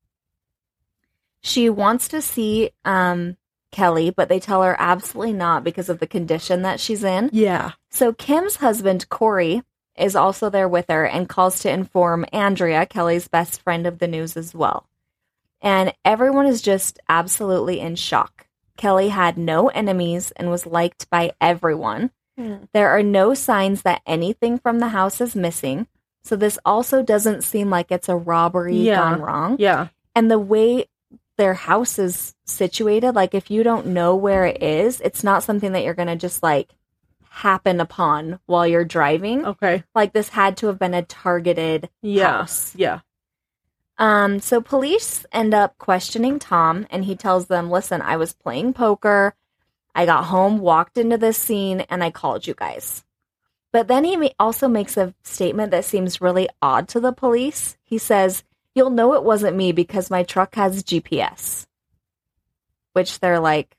She wants to see Kelly, but they tell her absolutely not because of the condition that she's in. Yeah. So Kim's husband, Corey, is also there with her and calls to inform Andrea, Kelly's best friend, of the news as well. And everyone is just absolutely in shock. Kelly had no enemies and was liked by everyone. There are no signs that anything from the house is missing. So this also doesn't seem like it's a robbery gone wrong. Yeah. And the way their house is situated, like, if you don't know where it is, it's not something that you're going to just, like, happen upon while you're driving. Okay. Like, this had to have been a targeted house. Yeah. So police end up questioning Tom, and he tells them, listen, I was playing poker. I got home, walked into this scene, and I called you guys. But then he also makes a statement that seems really odd to the police. He says, you'll know it wasn't me because my truck has GPS. Which they're like,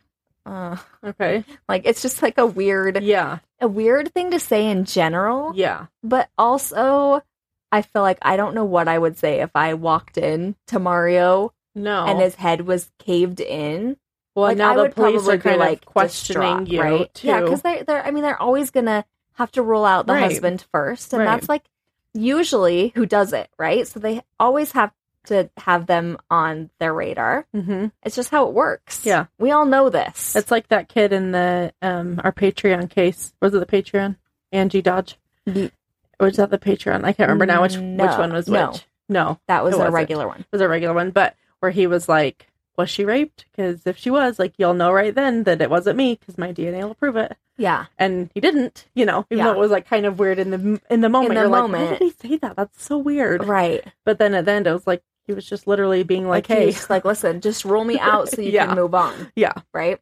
okay. Like, it's just like a weird thing to say in general. Yeah. But also, I feel like I don't know what I would say if I walked in to Mario and his head was caved in. Well, like, now I the would police probably are kind be, like, of questioning distraught, you, right? too. Yeah, because they're always going to have to rule out the husband first. And that's, like, usually who does it, right? So they always have to have them on their radar. Mm-hmm. It's just how it works. Yeah. We all know this. It's like that kid in the our Patreon case. Was it the Patreon? Angie Dodge? Was that the Patreon? I can't remember now which one was which. No. That was a regular one. It was a regular one, but where he was like, was she raped? Because if she was, like, you'll know right then that it wasn't me because my DNA will prove it. Yeah. And he didn't, even though it was, like, kind of weird in the moment. You're like, why did he say that? That's so weird. Right. But then at the end, it was like, he was just literally being like, hey. He's like, listen, just roll me out so you can move on. Yeah. Right?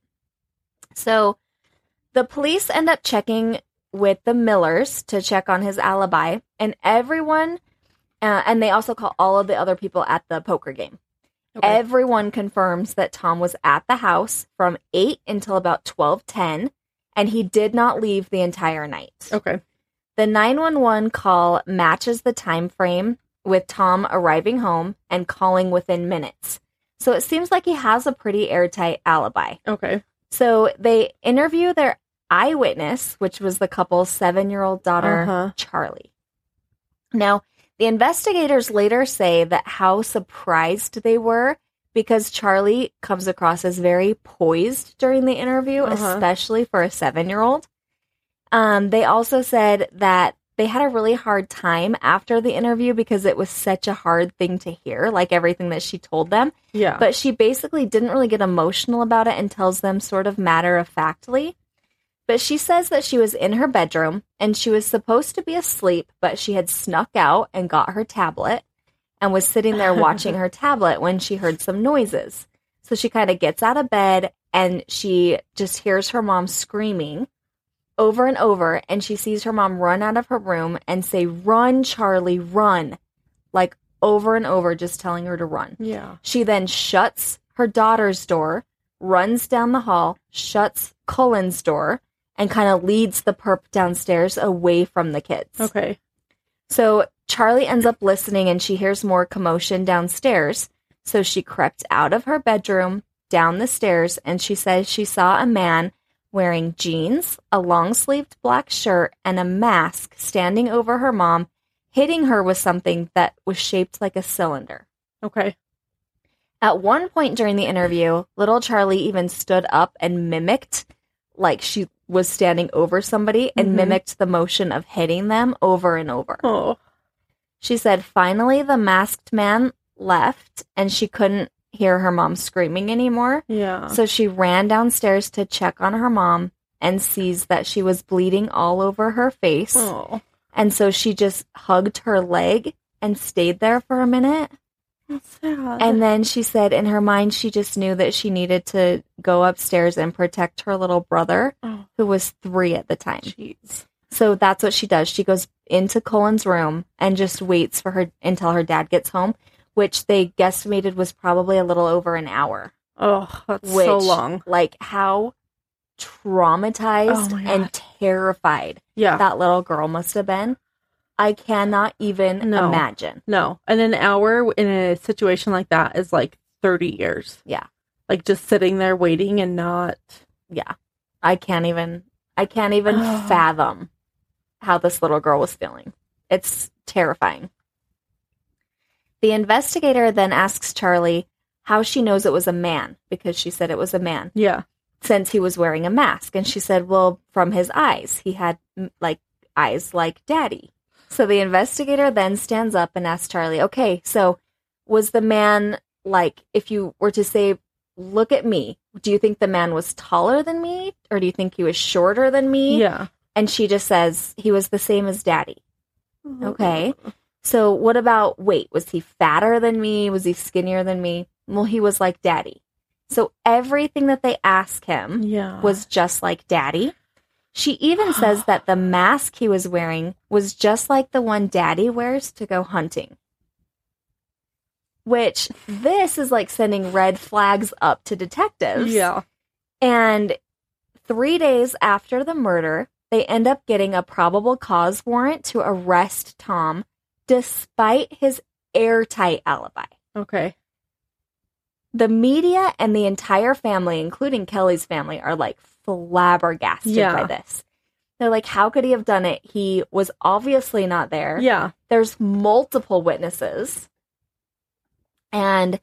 So the police end up checking with the Millers to check on his alibi. And everyone, and they also call all of the other people at the poker game. Okay. Everyone confirms that Tom was at the house from 8 until about 12:10, and he did not leave the entire night. Okay. The 911 call matches the time frame with Tom arriving home and calling within minutes. So it seems like he has a pretty airtight alibi. Okay. So they interview their eyewitness, which was the couple's 7-year-old daughter, Charlie. Now, the investigators later say that how surprised they were because Charlie comes across as very poised during the interview, especially for a 7-year-old. They also said that they had a really hard time after the interview because it was such a hard thing to hear, like everything that she told them. Yeah. But she basically didn't really get emotional about it and tells them sort of matter-of-factly. But she says that she was in her bedroom and she was supposed to be asleep, but she had snuck out and got her tablet and was sitting there watching her tablet when she heard some noises. So she kind of gets out of bed and she just hears her mom screaming over and over, and she sees her mom run out of her room and say, "Run, Charlie, run," like over and over, just telling her to run. Yeah. She then shuts her daughter's door, runs down the hall, shuts Cullen's door, and kind of leads the perp downstairs away from the kids. Okay. So Charlie ends up listening, and she hears more commotion downstairs. So she crept out of her bedroom, down the stairs, and she says she saw a man wearing jeans, a long-sleeved black shirt, and a mask standing over her mom, hitting her with something that was shaped like a cylinder. Okay. At one point during the interview, little Charlie even stood up and mimicked, like she was standing over somebody, and mimicked the motion of hitting them over and over. Oh. She said finally the masked man left, and she couldn't hear her mom screaming anymore. Yeah. So she ran downstairs to check on her mom and sees that she was bleeding all over her face. Oh. And so she just hugged her leg and stayed there for a minute. That's sad. And then she said in her mind, she just knew that she needed to go upstairs and protect her little brother, who was 3 at the time. Jeez. So that's what she does. She goes into Colin's room and just waits for her until her dad gets home, which they guesstimated was probably a little over an hour. Oh, that's so long. Like, how traumatized and terrified that little girl must have been. I cannot even imagine. No. And an hour in a situation like that is like 30 years. Yeah. Like just sitting there waiting and not. Yeah. I can't even fathom how this little girl was feeling. It's terrifying. The investigator then asks Charlie how she knows it was a man, because she said it was a man. Yeah. Since he was wearing a mask. And she said, well, from his eyes. He had, like, eyes like Daddy. So the investigator then stands up and asks Charlie, okay, so was the man, like, if you were to say, look at me, do you think the man was taller than me? Or do you think he was shorter than me? Yeah. And she just says, he was the same as Daddy. Okay. So what about weight? Was he fatter than me? Was he skinnier than me? Well, he was like Daddy. So everything that they ask him was just like Daddy. She even says that the mask he was wearing was just like the one Daddy wears to go hunting. Which, this is like sending red flags up to detectives. Yeah. And 3 days after the murder, they end up getting a probable cause warrant to arrest Tom, despite his airtight alibi. Okay. The media and the entire family, including Kelly's family, are like flabbergasted by this. They're like, how could he have done it? He was obviously not there. Yeah. There's multiple witnesses. And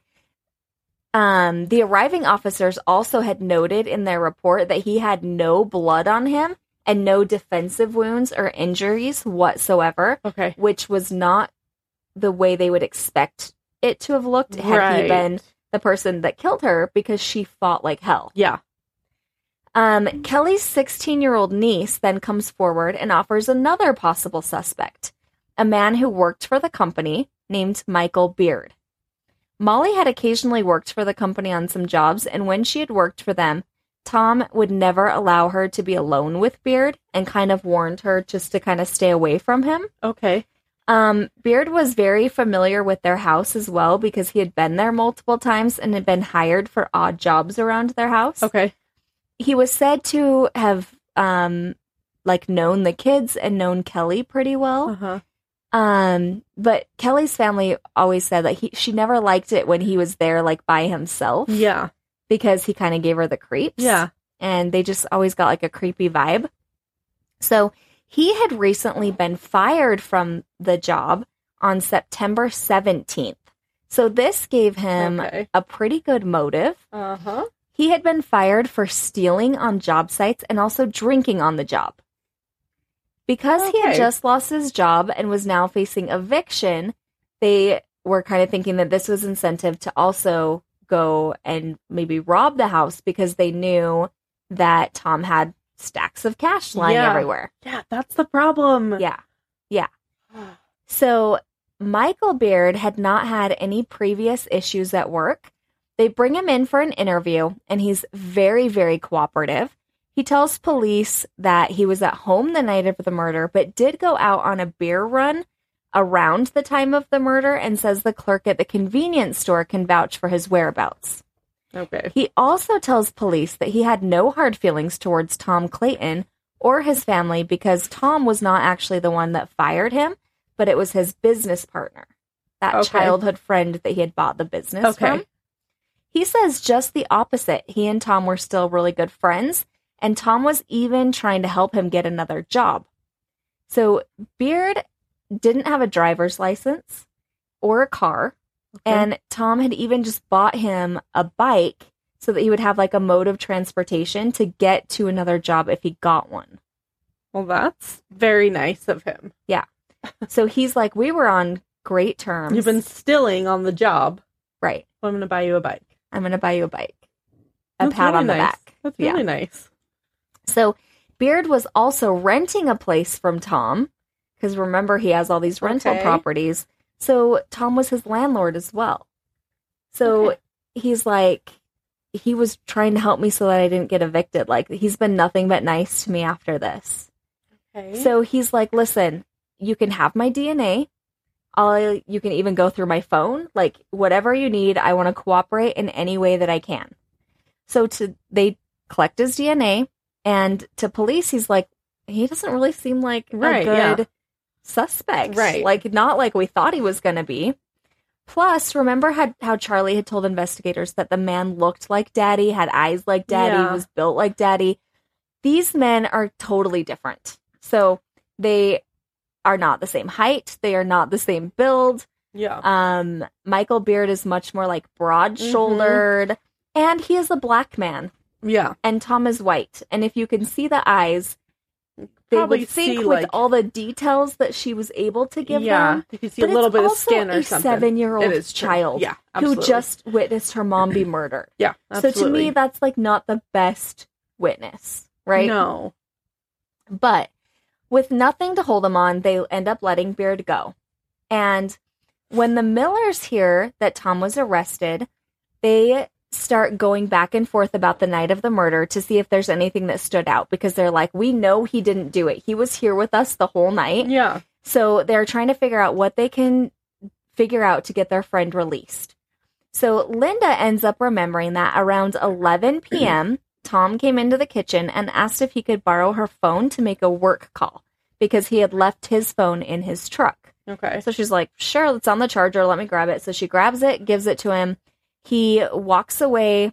the arriving officers also had noted in their report that he had no blood on him and no defensive wounds or injuries whatsoever. Okay. Which was not the way they would expect it to have looked had he been the person that killed her, because she fought like hell. Yeah. Kelly's 16-year-old niece then comes forward and offers another possible suspect, a man who worked for the company named Michael Beard. Molly had occasionally worked for the company on some jobs, and when she had worked for them, Tom would never allow her to be alone with Beard and kind of warned her just to kind of stay away from him. Okay. Beard was very familiar with their house as well, because he had been there multiple times and had been hired for odd jobs around their house. Okay. He was said to have, like, known the kids and known Kelly pretty well. Uh-huh. But Kelly's family always said that she never liked it when he was there, like, by himself. Yeah. Because he kind of gave her the creeps. Yeah. And they just always got, like, a creepy vibe. So he had recently been fired from the job on September 17th. So this gave him a pretty good motive. Uh-huh. He had been fired for stealing on job sites and also drinking on the job. Because he had just lost his job and was now facing eviction, they were kind of thinking that this was incentive to also go and maybe rob the house, because they knew that Tom had stacks of cash lying everywhere. Yeah, that's the problem. Yeah. Yeah. So Michael Beard had not had any previous issues at work. They bring him in for an interview, and he's very, very cooperative. He tells police that he was at home the night of the murder, but did go out on a beer run around the time of the murder, and says the clerk at the convenience store can vouch for his whereabouts. Okay. He also tells police that he had no hard feelings towards Tom Clayton or his family, because Tom was not actually the one that fired him, but it was his business partner, that childhood friend that he had bought the business from. He says just the opposite. He and Tom were still really good friends, and Tom was even trying to help him get another job. So Beard didn't have a driver's license or a car, and Tom had even just bought him a bike so that he would have like a mode of transportation to get to another job if he got one. Well, that's very nice of him. Yeah. So he's like, we were on great terms. You've been stealing on the job. Right. I'm going to buy you a bike. I'm going to buy you a bike. A pat on the back. That's really nice. So Beard was also renting a place from Tom, Because remember, he has all these rental Okay. properties. So Tom was his landlord as well. So Okay. he's like, he was trying to help me so that I didn't get evicted. Like, he's been nothing but nice to me after this. Okay. So he's like, listen, you can have my DNA. You can even go through my phone. Like, whatever you need, I want to cooperate in any way that I can. So they collect his DNA, and to police, he's like, he doesn't really seem like Right, a good yeah. suspect. Right. Like, not like we thought he was going to be. Plus, remember how Charlie had told investigators that the man looked like Daddy, had eyes like Daddy, Yeah. was built like Daddy? These men are totally different. So they are not the same height. They are not the same build. Yeah. Michael Beard is much more like broad-shouldered, and he is a black man, Yeah. and Tom is white. And if you can see the eyes, they Probably would think see, with like- all the details that she was able to give Yeah. them. You can see But a little it's bit of also skin or a something. 7-year-old It is true. child Yeah. who Absolutely. just witnessed her mom be murdered. Yeah. Absolutely. So to me, that's like not the best witness, right? No. But with nothing to hold him on, they end up letting Beard go. And when the Millers hear that Tom was arrested, they start going back and forth about the night of the murder to see if there's anything that stood out, because they're like, we know he didn't do it. He was here with us the whole night. Yeah. So they're trying to figure out what they can figure out to get their friend released. So Linda ends up remembering that around 11 p.m., Tom came into the kitchen and asked if he could borrow her phone to make a work call, because he had left his phone in his truck. Okay. So she's like, sure, it's on the charger. Let me grab it. So she grabs it, gives it to him. He walks away,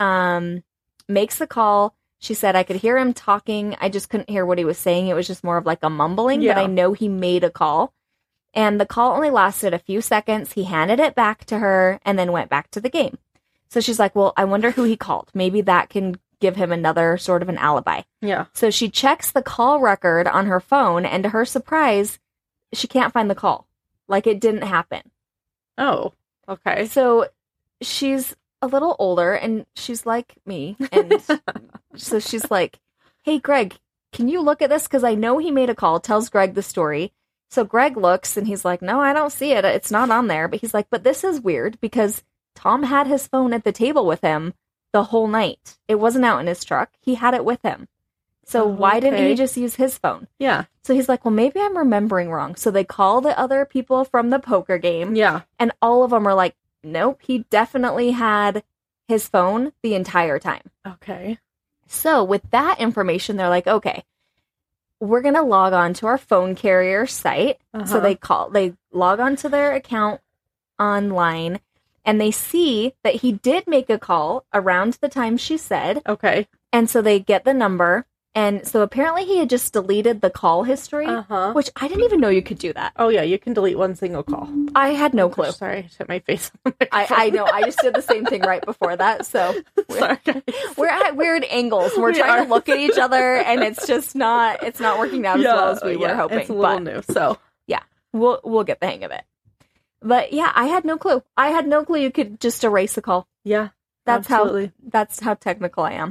makes the call. She said, I could hear him talking. I just couldn't hear what he was saying. It was just more of like a mumbling, Yeah. but I know he made a call. And the call only lasted a few seconds. He handed it back to her and then went back to the game. So she's like, well, I wonder who he called. Maybe that can give him another sort of an alibi. Yeah. So she checks the call record on her phone, and to her surprise, she can't find the call. Like, it didn't happen. Oh. Okay. So she's a little older, and she's like me. And so she's like, hey, Greg, can you look at this? Because I know he made a call, tells Greg the story. So Greg looks, and he's like, no, I don't see it. It's not on there. But he's like, but this is weird, because Tom had his phone at the table with him the whole night. It wasn't out in his truck. He had it with him. So Oh, why didn't he okay. just use his phone? Yeah. So he's like, well, maybe I'm remembering wrong. So they call the other people from the poker game, Yeah. and all of them are like, nope, he definitely had his phone the entire time. Okay. So with that information, they're like, okay, we're going to log on to our phone carrier site. So Uh-huh. they log on to their account online, and they see that he did make a call around the time she said. Okay. And so they get the number. And so apparently he had just deleted the call history, Uh-huh. which I didn't even know you could do that. Oh, yeah. You can delete one single call. I had no clue. Gosh, sorry. I hit my face on the I know. I just did the same thing right before that. So Sorry, guys. we're at weird angles. We're We trying are. to look at each other, and it's just not working out as well as we were hoping. It's a little But new. So, we'll get the hang of it. But yeah, I had no clue. I had no clue you could just erase a call. yeah. That's absolutely. that's how technical I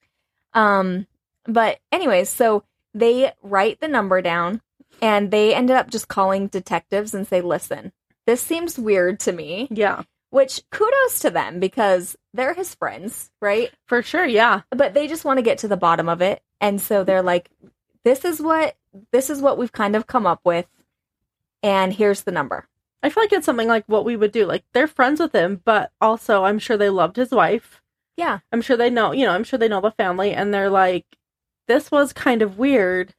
am. But anyways, so they write the number down, and they ended up just calling detectives and say, listen, this seems weird to me, Yeah. which kudos to them, because they're his friends, right? For sure. Yeah. But they just want to get to the bottom of it. And so they're like, this is what we've kind of come up with, and here's the number. I feel like it's something like what we would do. Like, they're friends with him, but also I'm sure they loved his wife. Yeah. I'm sure they know, I'm sure they know the family, and they're like, this was kind of weird.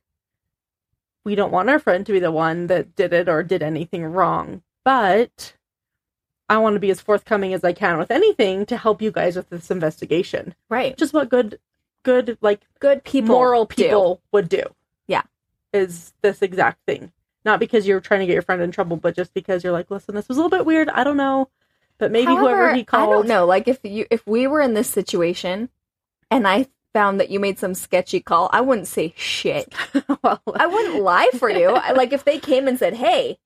We don't want our friend to be the one that did it or did anything wrong, but I want to be as forthcoming as I can with anything to help you guys with this investigation. Right. Which is what good, like, Good people. moral do. people would do. Yeah. Is this exact thing. Not because you're trying to get your friend in trouble, but just because you're like, listen, this was a little bit weird. I don't know. But maybe However, whoever he called. I don't know. Like, if we were in this situation and I found that you made some sketchy call, I wouldn't say shit. Well, I wouldn't lie for you. Like, if they came and said, hey,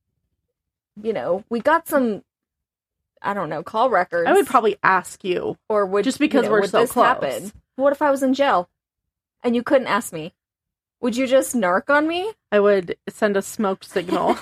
we got some, I don't know, call records. I would probably ask you. or would just because we're would so this close. happen? What if I was in jail and you couldn't ask me? Would you just narc on me? I would send a smoke signal.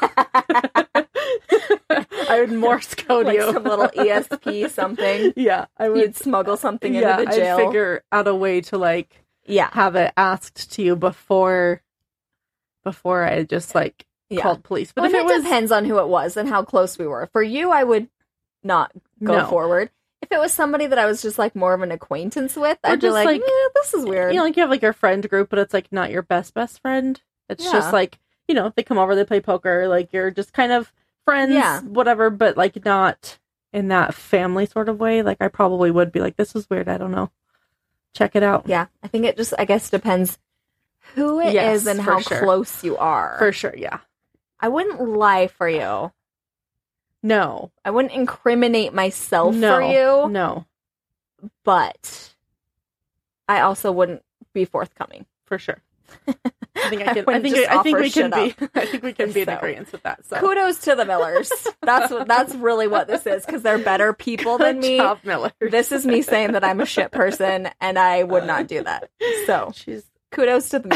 I would Morse code Like you. some little ESP something. Yeah, I would You'd smuggle something yeah, into the jail. I'd figure out a way to like Yeah. have it asked to you before I just like Yeah. called police. But But if it was depends on who it was and how close we were. For you, I would not go No. forward. If it was somebody that I was just like more of an acquaintance with, Or I'd be just, like, like, this is weird. you know, like you have like your friend group, but it's like not your best friend. It's Yeah. just like, you know, they come over, they play poker, like you're just kind of friends, Yeah. whatever, but like not in that family sort of way. Like I probably would be like, this is weird. I don't know. Check it out. Yeah, I think it just, I guess, depends who it Yes, is and for how sure. close you are. For sure. Yeah. I wouldn't lie for you. No. I wouldn't incriminate myself No. for you, No. but I also wouldn't be forthcoming. For sure. I think I can. I wouldn't think. just I think offer we can shit be. I think we can be in So. agreement with that. So Kudos to the Millers. That's really what this is, because they're better people than Good me. job, Miller. This is me saying that I'm a shit person, and I would not do that. So She's. kudos to the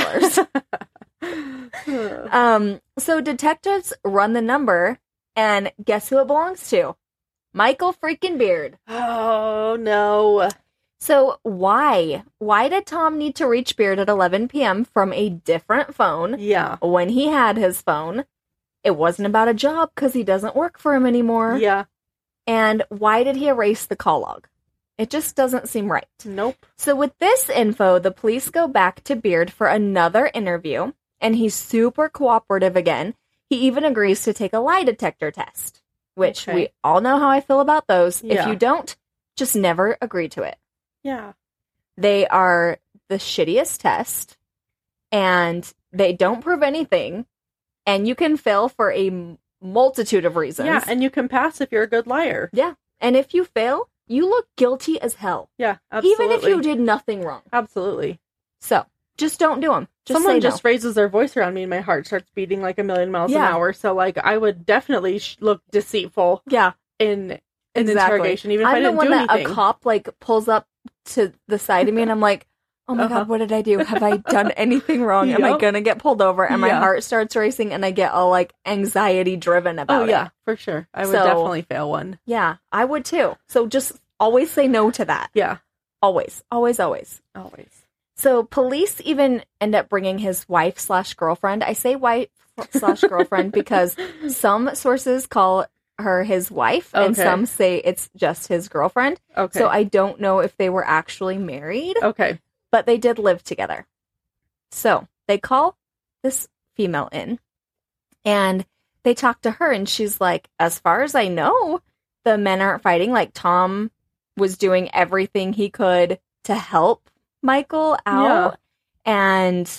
Millers. So detectives run the number, and guess who it belongs to? Michael freaking Beard. Oh no. So why did Tom need to reach Beard at 11 p.m. from a different phone Yeah. when he had his phone? It wasn't about a job because he doesn't work for him anymore. Yeah. And why did he erase the call log? It just doesn't seem right. Nope. So with this info, the police go back to Beard for another interview, and he's super cooperative again. He even agrees to take a lie detector test, which Okay. we all know how I feel about those. If Yeah. you don't, just never agree to it. Yeah. They are the shittiest test, and they don't prove anything, and you can fail for a multitude of reasons. Yeah, and you can pass if you're a good liar. And if you fail, you look guilty as hell, Yeah, absolutely. even if you did nothing wrong. Absolutely. So just don't do them. Just Someone say just raises their voice around me and my heart starts beating like a million miles Yeah. an hour. So like I would definitely look deceitful no. Yeah, in exactly. interrogation, even if I I'm the didn't one do that anything. a cop like pulls up to the side of me, and I'm like, oh my Uh-huh. god, what did I do? Have I done anything wrong? Am I Yep. gonna get pulled over? And my Yeah. heart starts racing, and I get all like anxiety driven about Oh it. yeah, for sure. I would So- definitely fail one. Yeah, I would too. So just always say no to that. Yeah, Always, always, always. always. So police even end up bringing his wife/girlfriend. I say wife/girlfriend because some sources call her his wife, and Okay. some say it's just his girlfriend. Okay. So I don't know if they were actually married, okay. but they did live together. So they call this female in, and they talk to her, and she's like, as far as I know, the men aren't fighting. Like, Tom was doing everything he could to help Michael out. And,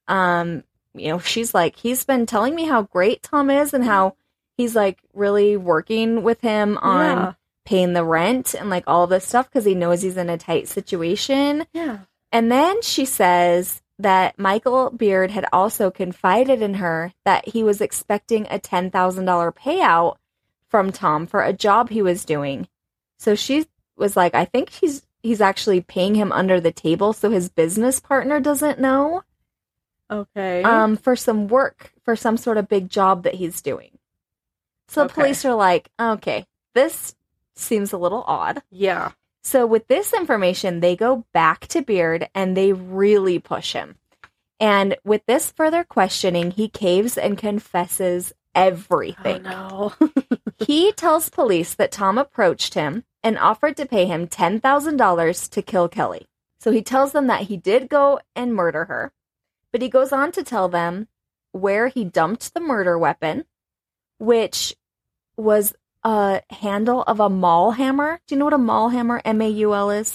she's like, he's been telling me how great Tom is and how he's like really working with him on Yeah. paying the rent and like all this stuff because he knows he's in a tight situation. Yeah. And then she says that Michael Beard had also confided in her that he was expecting a $10,000 payout from Tom for a job he was doing. So she was like, I think he's actually paying him under the table so his business partner doesn't know, Okay. for some work, for some sort of big job that he's doing. So the Okay. police are like, okay, this seems a little odd. Yeah. So with this information, they go back to Beard and they really push him. And with this further questioning, he caves and confesses everything. Oh no. He tells police that Tom approached him and offered to pay him $10,000 to kill Kelly. So he tells them that he did go and murder her, but he goes on to tell them where he dumped the murder weapon, which was a handle of a maul hammer. Do you know what a maul hammer, M-A-U-L, is?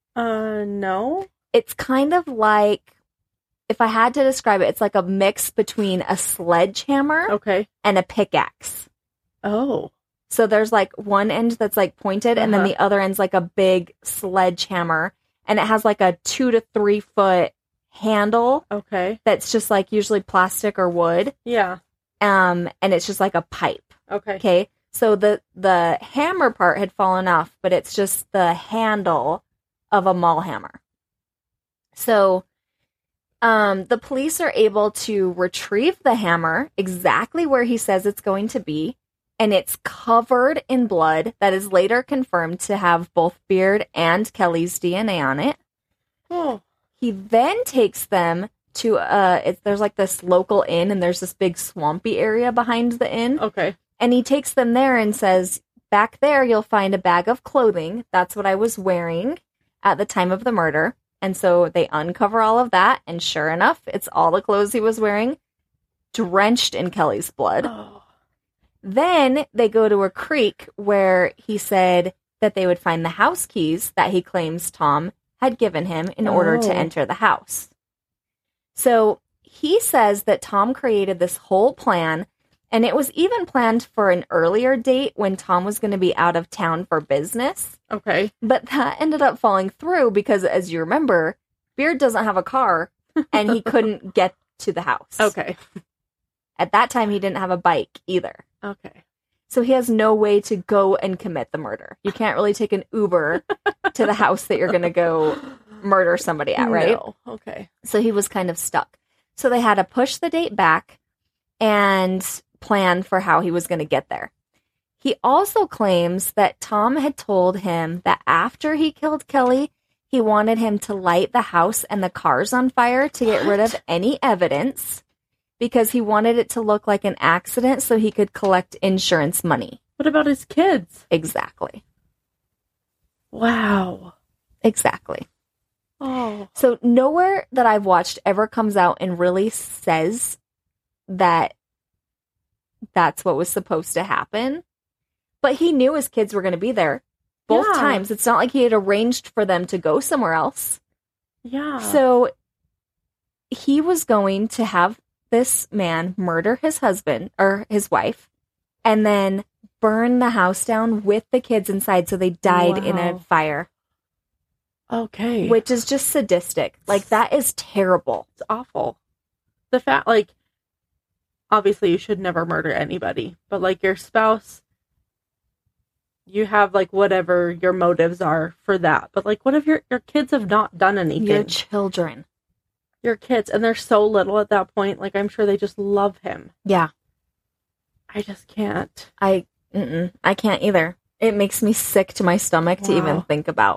No. It's kind of like, if I had to describe it, it's like a mix between a sledgehammer Okay. and a pickaxe. Oh. So there's like one end that's like pointed, and then Uh-huh. the other end's like a big sledgehammer, and it has like a 2 to 3 foot handle Okay. that's just like usually plastic or wood, Yeah. and it's just like a pipe. Okay. Okay, so the hammer part had fallen off, but it's just the handle of a maul hammer. So, The police are able to retrieve the hammer exactly where he says it's going to be, and it's covered in blood that is later confirmed to have both Beard and Kelly's DNA on it. Oh. He then takes them to there's like this local inn, and there's this big swampy area behind the inn. Okay. And he takes them there and says, back there you'll find a bag of clothing. That's what I was wearing at the time of the murder. And so they uncover all of that, and sure enough, it's all the clothes he was wearing, drenched in Kelly's blood. Oh. Then they go to a creek where he said that they would find the house keys that he claims Tom had given him in order to enter the house. So he says that Tom created this whole plan, and it was even planned for an earlier date when Tom was going to be out of town for business. Okay. But that ended up falling through because, as you remember, Beard doesn't have a car, and he couldn't get to the house. Okay. At that time, he didn't have a bike either. Okay. So he has no way to go and commit the murder. You can't really take an Uber to the house that you're going to go murder somebody at, right? No. Okay. So he was kind of stuck. So they had to push the date back and plan for how he was going to get there. He also claims that Tom had told him that after he killed Kelly, he wanted him to light the house and the cars on fire to get rid of any evidence, because he wanted it to look like an accident so he could collect insurance money. What about his kids? Exactly. Wow. Exactly. Oh. So nowhere that I've watched ever comes out and really says that that's what was supposed to happen. But he knew his kids were going to be there both times. It's not like he had arranged for them to go somewhere else. Yeah. So he was going to have this man murder his husband or his wife and then burn the house down with the kids inside so they died in a fire. Okay. Which is just sadistic. Like, that is terrible. It's awful. The fact, like, obviously you should never murder anybody, but, like, your spouse, you have, like, whatever your motives are for that. But, like, what if your kids have not done anything? Your children. Your kids, and they're so little at that point, like, I'm sure they just love him. Yeah. I just can't. I can't either. It makes me sick to my stomach to even think about.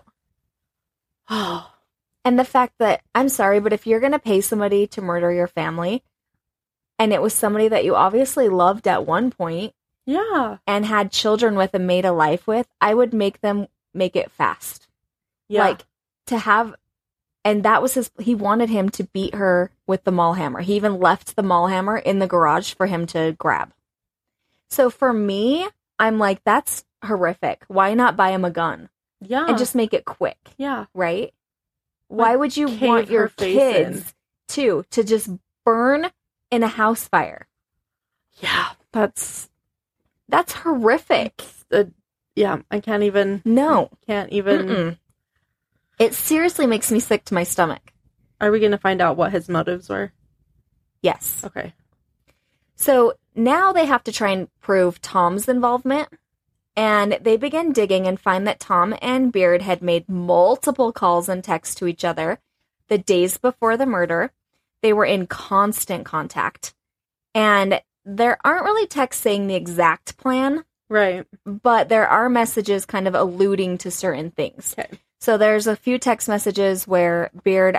Oh. And the fact that, I'm sorry, but if you're going to pay somebody to murder your family, and it was somebody that you obviously loved at one point, yeah, and had children with and made a life with, I would make them make it fast. Yeah. Like, to have, and that was he wanted him to beat her with the mall hammer. He even left the mall hammer in the garage for him to grab. So for me, I'm like, that's horrific. Why not buy him a gun? Yeah. And just make it quick. Yeah. Right? Why would you want your kids to just burn in a house fire? Yeah. That's horrific. Yeah. I can't even. No. Can't even. Mm-mm. It seriously makes me sick to my stomach. Are we going to find out what his motives were? Yes. Okay. So now they have to try and prove Tom's involvement. And they begin digging and find that Tom and Beard had made multiple calls and texts to each other the days before the murder. They were in constant contact. And there aren't really texts saying the exact plan. Right. But there are messages kind of alluding to certain things. Okay. So there's a few text messages where Beard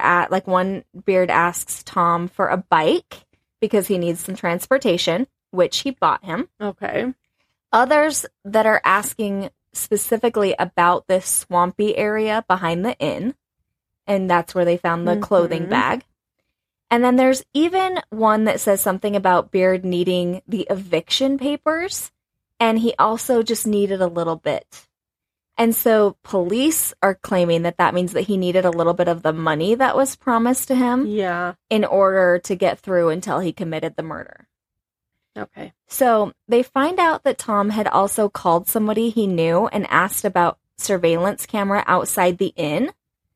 asks Tom for a bike because he needs some transportation, which he bought him. Okay. Others that are asking specifically about this swampy area behind the inn, and that's where they found the clothing bag. And then there's even one that says something about Beard needing the eviction papers, and he also just needed a little bit. And so police are claiming that that means that he needed a little bit of the money that was promised to him in order to get through until he committed the murder. Okay. So they find out that Tom had also called somebody he knew and asked about surveillance camera outside the inn.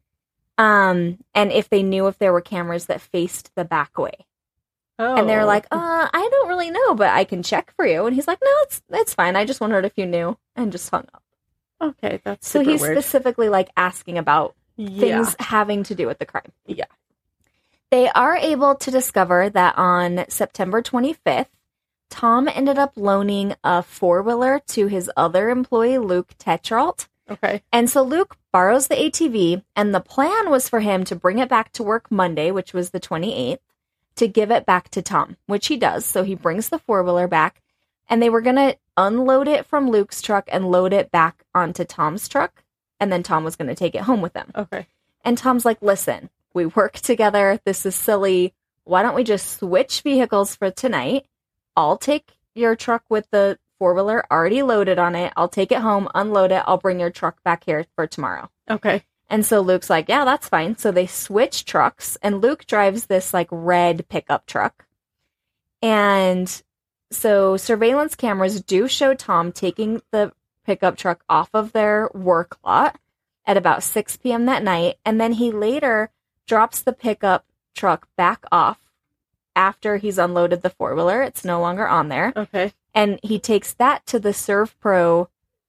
And if they knew if there were cameras that faced the back way. Oh. And they're like, I don't really know, but I can check for you. And he's like, no, it's fine. I just wondered if you knew, and just hung up. Okay, that's so he's weird. Specifically like asking about things having to do with the crime. Yeah. They are able to discover that on September 25th, Tom ended up loaning a four-wheeler to his other employee, Luke Tetrault. Okay. And so Luke borrows the ATV, and the plan was for him to bring it back to work Monday, which was the 28th, to give it back to Tom, which he does. So he brings the four-wheeler back, and they were going to unload it from Luke's truck and load it back onto Tom's truck, and then Tom was going to take it home with him. Okay. And Tom's like, listen, we work together. This is silly. Why don't we just switch vehicles for tonight? I'll take your truck with the four-wheeler already loaded on it. I'll take it home, unload it. I'll bring your truck back here for tomorrow. Okay. And so Luke's like, yeah, that's fine. So they switch trucks, and Luke drives this like red pickup truck. And so surveillance cameras do show Tom taking the pickup truck off of their work lot at about 6 p.m. that night. And then he later drops the pickup truck back off after he's unloaded the four-wheeler. It's no longer on there. Okay. And he takes that to the ServPro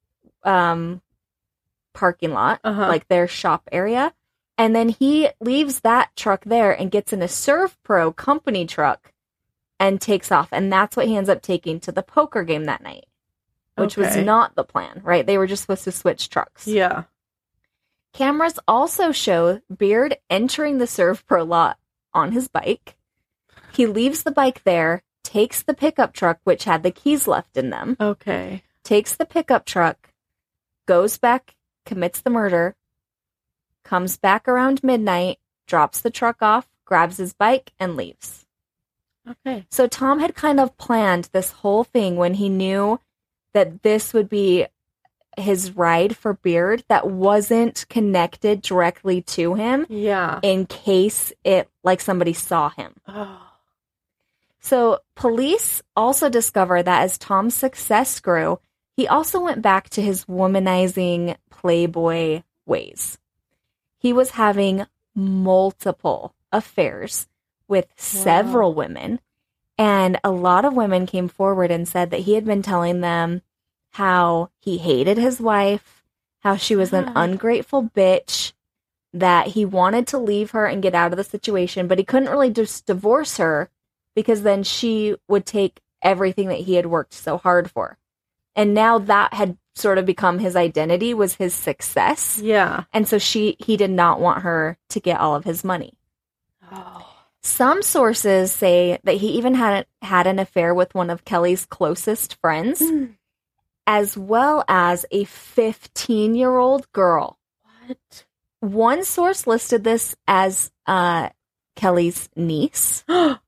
parking lot, like their shop area. And then he leaves that truck there and gets in a ServPro company truck and takes off. And that's what he ends up taking to the poker game that night, which was not the plan, right? They were just supposed to switch trucks. Yeah. Cameras also show Beard entering the ServPro lot on his bike. He leaves the bike there, takes the pickup truck, which had the keys left in them. Okay. Takes the pickup truck, goes back, commits the murder, comes back around midnight, drops the truck off, grabs his bike, and leaves. Okay. So Tom had kind of planned this whole thing when he knew that this would be his ride for Beard that wasn't connected directly to him. Yeah. In case it, like, somebody saw him. Oh. So police also discover that as Tom's success grew, he also went back to his womanizing playboy ways. He was having multiple affairs with several women, and a lot of women came forward and said that he had been telling them how he hated his wife, how she was an ungrateful bitch, that he wanted to leave her and get out of the situation, but he couldn't really just divorce her because then she would take everything that he had worked so hard for. And now that had sort of become his identity, was his success. Yeah. And so he did not want her to get all of his money. Oh. Some sources say that he even had an affair with one of Kelly's closest friends, as well as a 15-year-old girl. What? One source listed this as Kelly's niece.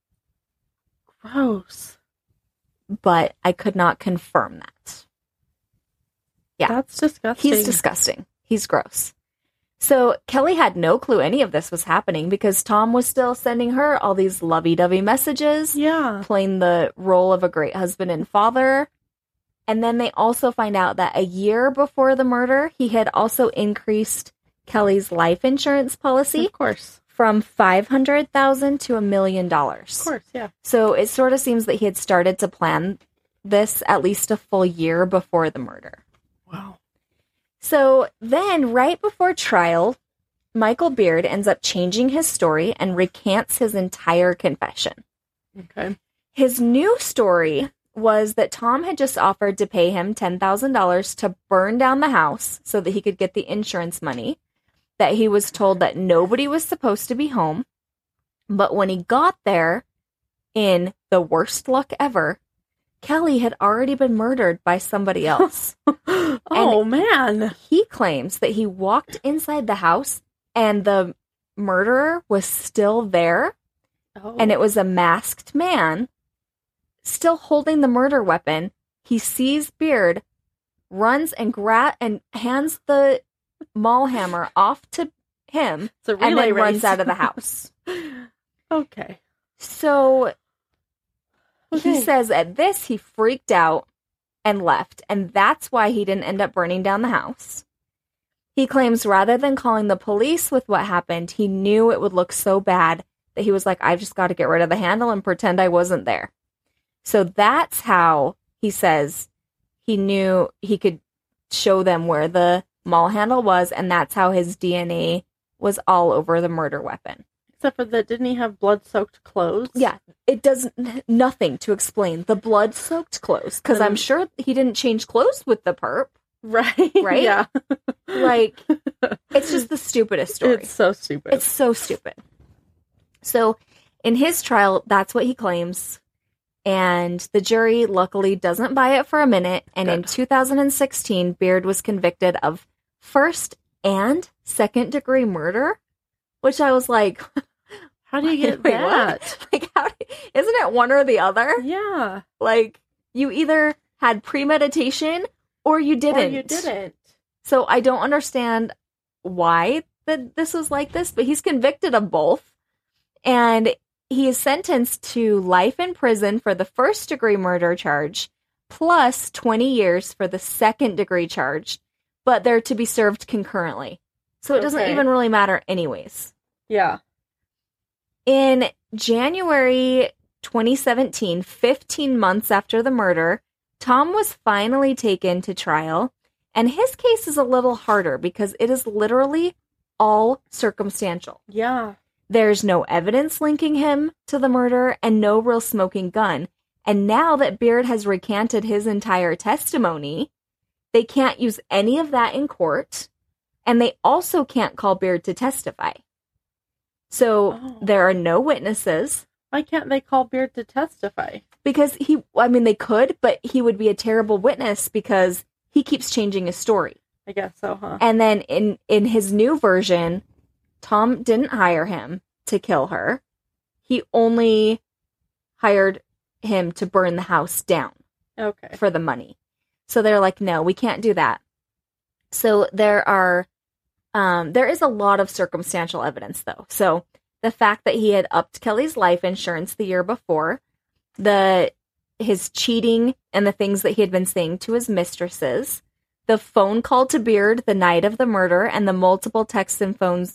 Gross. But I could not confirm that. Yeah. That's disgusting. He's disgusting. He's gross. So Kelly had no clue any of this was happening because Tom was still sending her all these lovey-dovey messages. Yeah. Playing the role of a great husband and father. And then they also find out that a year before the murder, he had also increased Kelly's life insurance policy. Of course. From $500,000 to $1 million. Of course, yeah. So it sort of seems that he had started to plan this at least a full year before the murder. Wow. So then, right before trial, Michael Beard ends up changing his story and recants his entire confession. Okay. His new story was that Tom had just offered to pay him $10,000 to burn down the house so that he could get the insurance money. That he was told that nobody was supposed to be home. But when he got there, in the worst luck ever, Kelly had already been murdered by somebody else. Man. He claims that he walked inside the house and the murderer was still there. Oh. And it was a masked man still holding the murder weapon. He sees Beard, runs and hands the mall hammer off to him, and then runs out of the house. Okay. So he says at this he freaked out and left, and that's why he didn't end up burning down the house. He claims rather than calling the police with what happened, he knew it would look so bad that he was like, I've just got to get rid of the handle and pretend I wasn't there. So that's how he says he knew he could show them where the mall handle was, and that's how his DNA was all over the murder weapon. Except for that, didn't he have blood-soaked clothes? Yeah, it does nothing to explain the blood-soaked clothes, because I'm sure he didn't change clothes with the perp. Right? Right? Yeah. Like, it's just the stupidest story. It's so stupid. It's so stupid. So, in his trial, that's what he claims. And the jury luckily doesn't buy it for a minute. And in 2016, Beard was convicted of first and second degree murder, which I was like, how do you get that? What? Like, isn't it one or the other? Yeah. Like, you either had premeditation or you didn't. So I don't understand why this was like this, but he's convicted of both. And he is sentenced to life in prison for the first degree murder charge, plus 20 years for the second degree charge, but they're to be served concurrently. So it doesn't even really matter anyways. Yeah. In January 2017, 15 months after the murder, Tom was finally taken to trial, and his case is a little harder because it is literally all circumstantial. Yeah. There's no evidence linking him to the murder and no real smoking gun. And now that Beard has recanted his entire testimony, they can't use any of that in court, and they also can't call Beard to testify. So there are no witnesses. Why can't they call Beard to testify? Because they could, but he would be a terrible witness because he keeps changing his story. I guess so, huh? And then in his new version, Tom didn't hire him to kill her. He only hired him to burn the house down. Okay. For the money. So they're like, no, we can't do that. So there is a lot of circumstantial evidence, though. So the fact that he had upped Kelly's life insurance the year before, his cheating and the things that he had been saying to his mistresses, the phone call to Beard the night of the murder, and the multiple texts and phone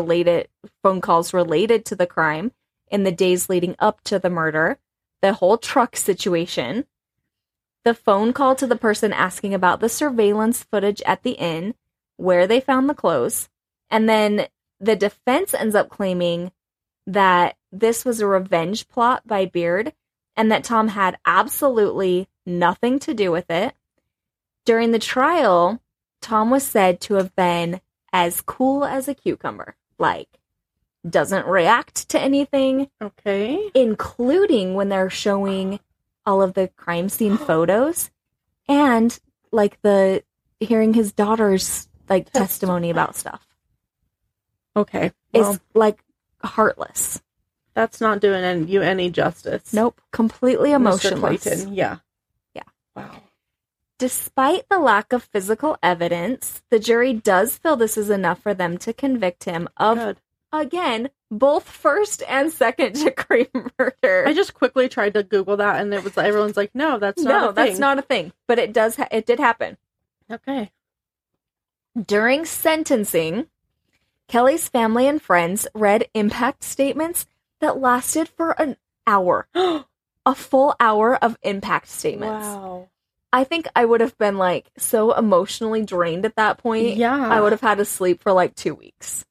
calls related to the crime in the days leading up to the murder, the whole truck situation, the phone call to the person asking about the surveillance footage at the inn, where they found the clothes, and then the defense ends up claiming that this was a revenge plot by Beard and that Tom had absolutely nothing to do with it. During the trial, Tom was said to have been as cool as a cucumber, like, doesn't react to anything. Okay. Including when they're showing all of the crime scene photos and, like, hearing his daughter's, like, testimony about stuff. Okay. Well, it's, like, heartless. That's not doing you any justice. Nope. Completely emotionless. Mr. Clayton. Yeah. Yeah. Wow. Despite the lack of physical evidence, the jury does feel this is enough for them to convict him of, again, both first and second degree murder. I just quickly tried to Google that, and everyone's like, no, that's not a thing. No, that's not a thing. But it did happen. Okay. During sentencing, Kelly's family and friends read impact statements that lasted for an hour. A full hour of impact statements. Wow. I think I would have been, like, so emotionally drained at that point. Yeah. I would have had to sleep for, like, 2 weeks.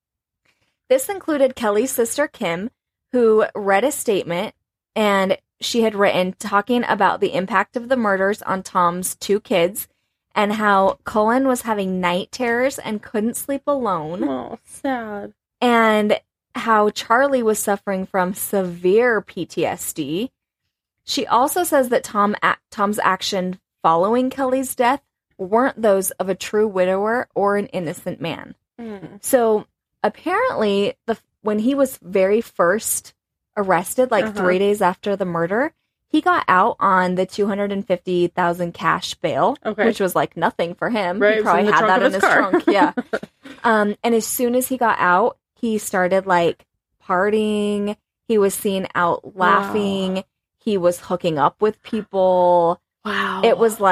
This included Kelly's sister, Kim, who read a statement, and she had written talking about the impact of the murders on Tom's 2 kids and how Cullen was having night terrors and couldn't sleep alone. Oh, sad. And how Charlie was suffering from severe PTSD. She also says that Tom's action following Kelly's death weren't those of a true widower or an innocent man. So apparently, when he was very first arrested, like 3 days after the murder, he got out on the $250,000 cash bail, which was like nothing for him. Right, he probably had that in his trunk. Yeah. And as soon as he got out, he started, like, partying. He was seen out laughing. Wow. He was hooking up with people. Wow. It was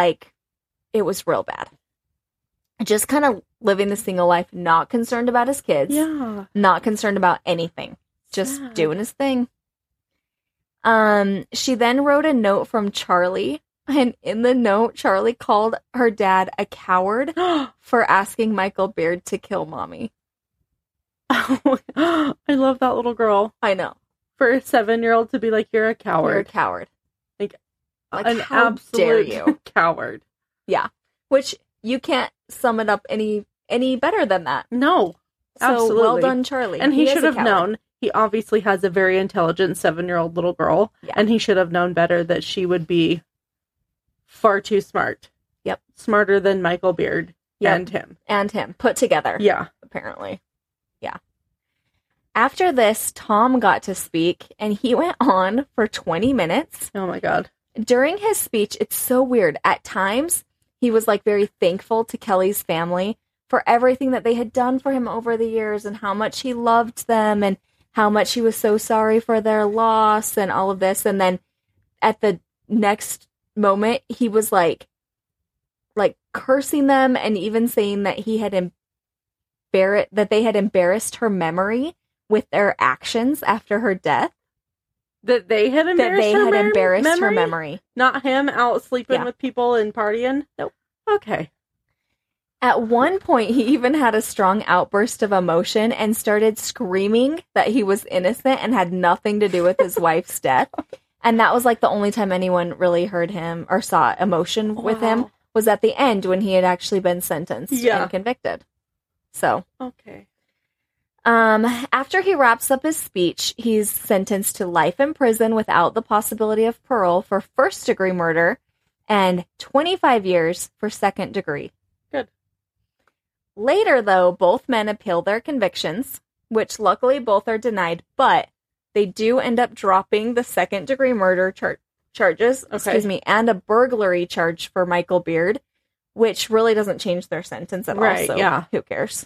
real bad. Just kind of living the single life, not concerned about his kids. Yeah. Not concerned about anything. Just doing his thing. She then wrote a note from Charlie. And in the note, Charlie called her dad a coward for asking Michael Beard to kill mommy. I love that little girl. I know. For a 7-year-old to be like, you're a coward. You're a coward. Like an how dare you. Coward. Yeah. Which you can't sum it up any better than that. No. Absolutely. So well done, Charlie. And he should have known. He obviously has a very intelligent 7-year-old little girl. Yeah. And he should have known better that she would be far too smart. Yep. Smarter than Michael Beard and him. And him. Put together. Yeah. Apparently. Yeah. After this, Tom got to speak, and he went on for 20 minutes. Oh my God. During his speech, it's so weird. At times, he was like very thankful to Kelly's family for everything that they had done for him over the years and how much he loved them and how much he was so sorry for their loss and all of this. And then at the next moment, he was like cursing them and even saying that he had that they had embarrassed her memory with their actions after her death. That they had embarrassed her memory. Not him out sleeping with people and partying? Nope. Okay. At one point, he even had a strong outburst of emotion and started screaming that he was innocent and had nothing to do with his wife's death. And that was like the only time anyone really heard him or saw emotion with him was at the end when he had actually been sentenced and convicted. So. Okay. After he wraps up his speech, he's sentenced to life in prison without the possibility of parole for first-degree murder and 25 years for second degree. Good. Later, though, both men appeal their convictions, which luckily both are denied, but they do end up dropping the second-degree murder charges, and a burglary charge for Michael Beard, which really doesn't change their sentence at all, so who cares?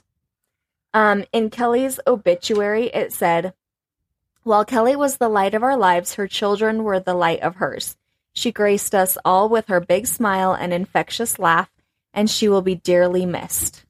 In Kelly's obituary, it said, "While Kelly was the light of our lives, her children were the light of hers. She graced us all with her big smile and infectious laugh, and she will be dearly missed."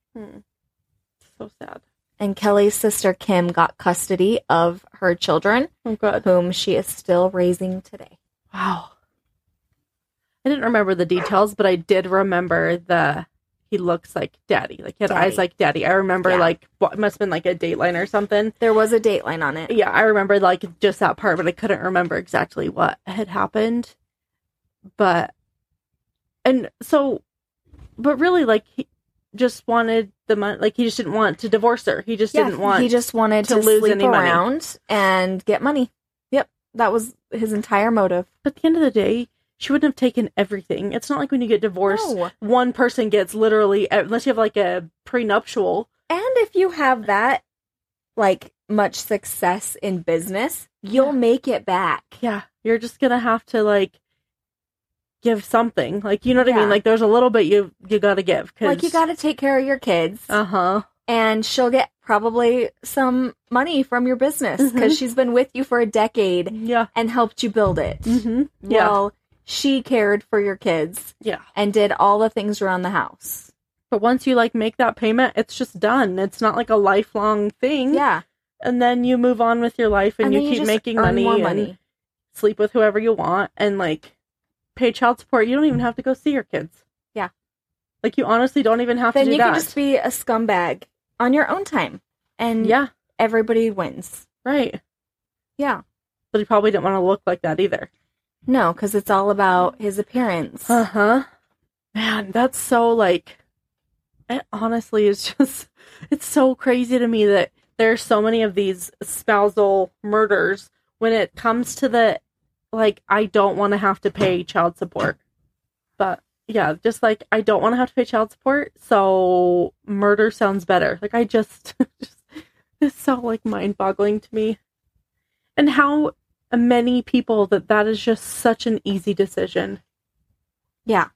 So sad. And Kelly's sister Kim got custody of her children, whom she is still raising today. Wow. I didn't remember the details, but I did remember he looks like Daddy. Like, he had eyes like Daddy. I remember, it must have been like a Dateline or something. There was a Dateline on it. Yeah, I remember, just that part, but I couldn't remember exactly what had happened. But really, he just wanted the money. Like, he just didn't want to divorce her. He just didn't want He just wanted to lose sleep any around money. and get money. Yep, that was his entire motive. But at the end of the day, she wouldn't have taken everything. It's not like when you get divorced, one person gets literally, unless you have a prenuptial. And if you have that, much success in business, you'll make it back. Yeah. You're just going to have to, give something. You know what I mean? There's a little bit you got to give. You got to take care of your kids. Uh-huh. And she'll get probably some money from your business because she's been with you for a decade and helped you build it. Mm-hmm. Yeah. Well, she cared for your kids. Yeah. And did all the things around the house. But once you make that payment, it's just done. It's not a lifelong thing. Yeah. And then you move on with your life and you keep making money and sleep with whoever you want and pay child support. You don't even have to go see your kids. Yeah. You honestly don't even have to do that. Then you can just be a scumbag on your own time. And everybody wins. Right. Yeah. But he probably didn't want to look like that either. No, because it's all about his appearance. Uh-huh. Man, that's so, it honestly is just, it's so crazy to me that there are so many of these spousal murders when it comes to the, I don't want to have to pay child support. But, yeah, just, I don't want to have to pay child support, so murder sounds better. I just it's so, mind-boggling to me. And how many people that is just such an easy decision. Yeah.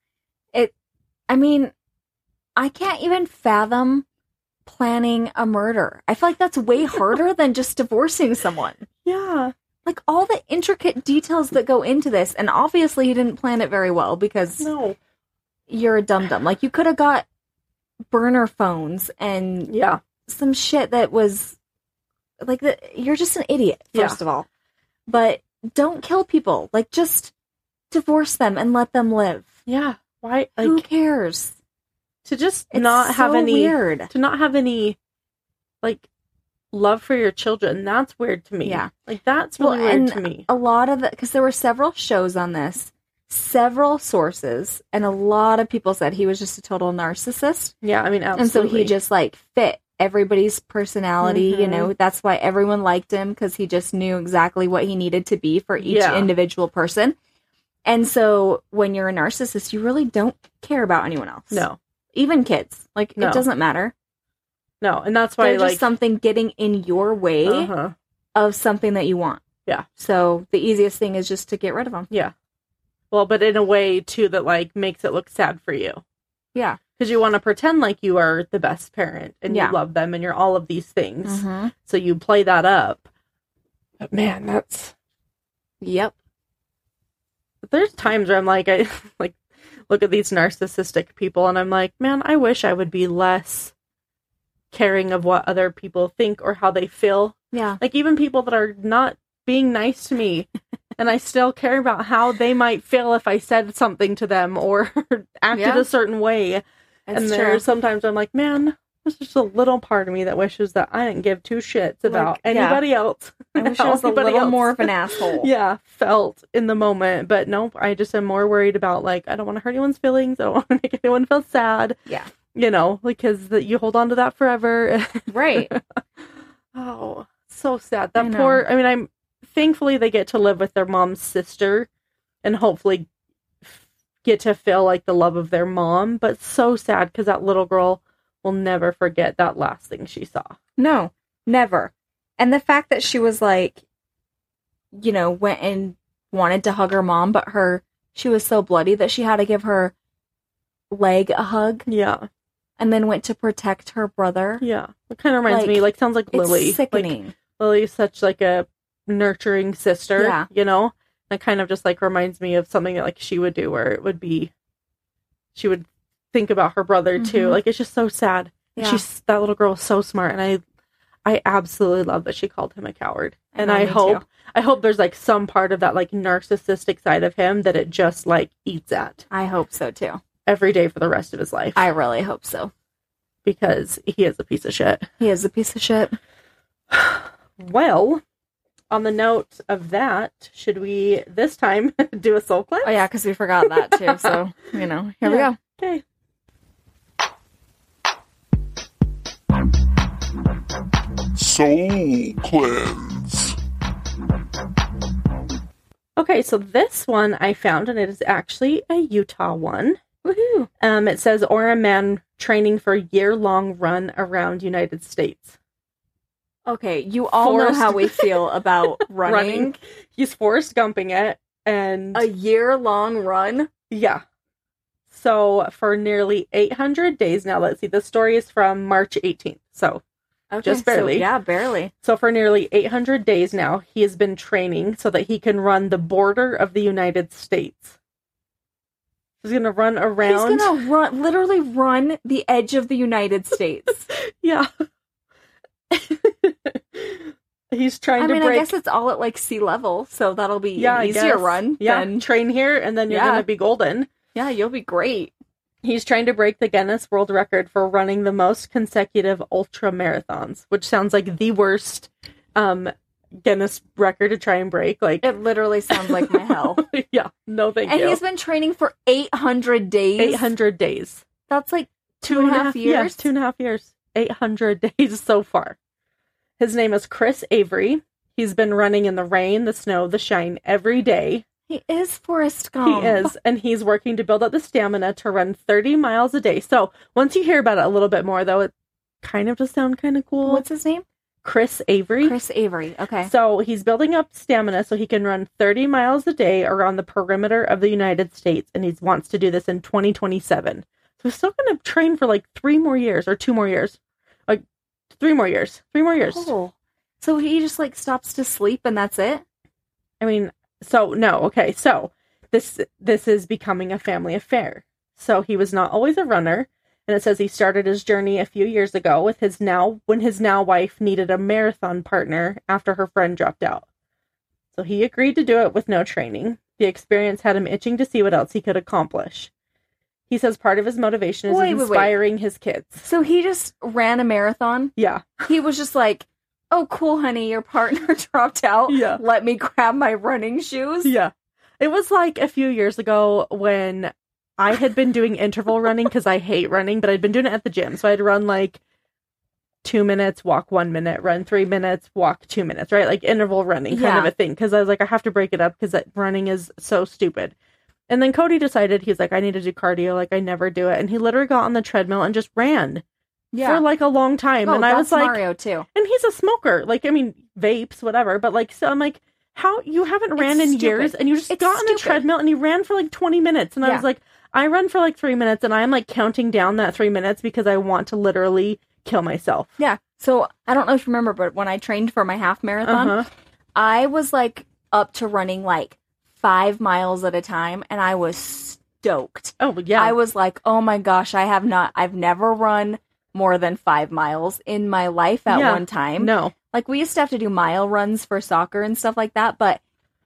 I can't even fathom planning a murder. I feel like that's way harder than just divorcing someone. Yeah. All the intricate details that go into this, and obviously he didn't plan it very well because you're a dum-dum. You could have got burner phones and some shit that was you're just an idiot, first of all. But don't kill people. Just divorce them and let them live. Yeah. Why? Who cares? To just not have any... weird. To not have any like, love for your children. That's weird to me. Yeah. Like, that's really weird to me. A lot of because there were several shows on this, several sources, and a lot of people said he was just a total narcissist. Yeah, I mean, absolutely. And so he just, like, fit everybody's personality, you know? That's why everyone liked him, because he just knew exactly what he needed to be for each individual person. And so when you're a narcissist, you really don't care about anyone else. No. Even kids. Like, it doesn't matter. No, and that's why, there's just something getting in your way of something that you want. Yeah. So the easiest thing is just to get rid of them. Yeah. Well, but in a way, too, that, like, makes it look sad for you. Yeah. Because you want to pretend like you are the best parent and you love them and you're all of these things. So you play that up. But, man, that's... Yep. There's times where I'm like, I like look at these narcissistic people and I'm like, man, I wish I would be less caring of what other people think or how they feel. Yeah. Like, even people that are not being nice to me and I still care about how they might feel if I said something to them or acted a certain way. And there's sometimes I'm like, man, there's just a little part of me that wishes that I didn't give two shits about anybody else. I wish I was a little more of an asshole. Yeah, felt in the moment. But nope, I just am more worried about, like, I don't want to hurt anyone's feelings. I don't want to make anyone feel sad. Yeah. You know, because you hold on to that forever. Right. Oh, so sad. That poor, I mean, thankfully they get to live with their mom's sister and hopefully get to feel like the love of their mom. But so sad because that little girl will never forget that last thing she saw. No, never. And the fact that she was like, you know, went and wanted to hug her mom, but she was so bloody that she had to give her leg a hug. Yeah. And then went to protect her brother. Yeah. It kind of reminds me, like, sounds like Lily. It's sickening. Like, Lily's such, like, a nurturing sister, you know? That kind of just, like, reminds me of something that, like, she would do where it would be, she would think about her brother, too. Like, it's just so sad. Yeah. That little girl is so smart, and I absolutely love that she called him a coward. And I hope there's, like, some part of that, like, narcissistic side of him that it just, like, eats at. I hope so, too. Every day for the rest of his life. I really hope so. Because he is a piece of shit. He is a piece of shit. Well, on the note of that, should we this time do a soul cleanse? Oh, yeah, because we forgot that, too. So, you know, here we go. Okay. Soul Cleanse. Okay, so this one I found, and it is actually a Utah one. Woohoo! It says, or a man training for a year-long run around United States. Okay, you all know how we feel about running. He's Forrest Gumping it, and... A year-long run? Yeah. So, for nearly 800 days now, let's see, the story is from March 18th, so just barely. So, yeah, barely. So, for nearly 800 days now, he has been training so that he can run the border of the United States. He's going to run around. He's going to literally run the edge of the United States. Yeah. He's trying to break. I guess it's all at, like, sea level, so that'll be an easier run. Yeah, train here, and then you're going to be golden. Yeah, you'll be great. He's trying to break the Guinness World Record for running the most consecutive ultra marathons, which sounds like the worst Guinness record to try and break. Like, it literally sounds like my hell. Yeah, no thank you. And he's been training for 800 days. 800 days. That's like 2.5 years. Yeah, 2.5 years. 800 days so far. His name is Chris Avery. He's been running in the rain, the snow, the shine every day. He is Forrest Gump. He is, and he's working to build up the stamina to run 30 miles a day. So, once you hear about it a little bit more, though, it kind of does sound kind of cool. What's his name? Chris Avery. Chris Avery, okay. So, he's building up stamina so he can run 30 miles a day around the perimeter of the United States, and he wants to do this in 2027. So, he's still going to train for like 3 more years, or 2 more years. Like, 3 more years. 3 more years. Oh. So, he just like stops to sleep and that's it? I mean... So, no, okay, so this is becoming a family affair. So he was not always a runner, and it says he started his journey a few years ago with when his now wife needed a marathon partner after her friend dropped out. So he agreed to do it with no training. The experience had him itching to see what else he could accomplish. He says part of his motivation is Wait. inspiring his kids. So he just ran a marathon? Yeah. He was just like, oh, cool, honey, your partner dropped out. Yeah. Let me grab my running shoes. Yeah. It was like a few years ago when I had been doing interval running because I hate running, but I'd been doing it at the gym. So I'd run like 2 minutes, walk 1 minute, run 3 minutes, walk 2 minutes, right? Like interval running kind of a thing. Because I was like, I have to break it up because running is so stupid. And then Cody decided, he's like, I need to do cardio. Like, I never do it. And he literally got on the treadmill and just ran for like a long time. Oh, and I was like, Mario too. and he's a smoker. Like, I mean, vapes, whatever. But like, so I'm like, how you haven't ran in years and you just got on the treadmill and he ran for like 20 minutes. And I was like, I run for like 3 minutes and I'm like counting down that 3 minutes because I want to literally kill myself. Yeah. So I don't know if you remember, but when I trained for my half marathon, I was like up to running like 5 miles at a time and I was stoked. Oh, yeah. I was like, oh my gosh, I've never run more than 5 miles in my life at one time. No. Like, we used to have to do mile runs for soccer and stuff like that, but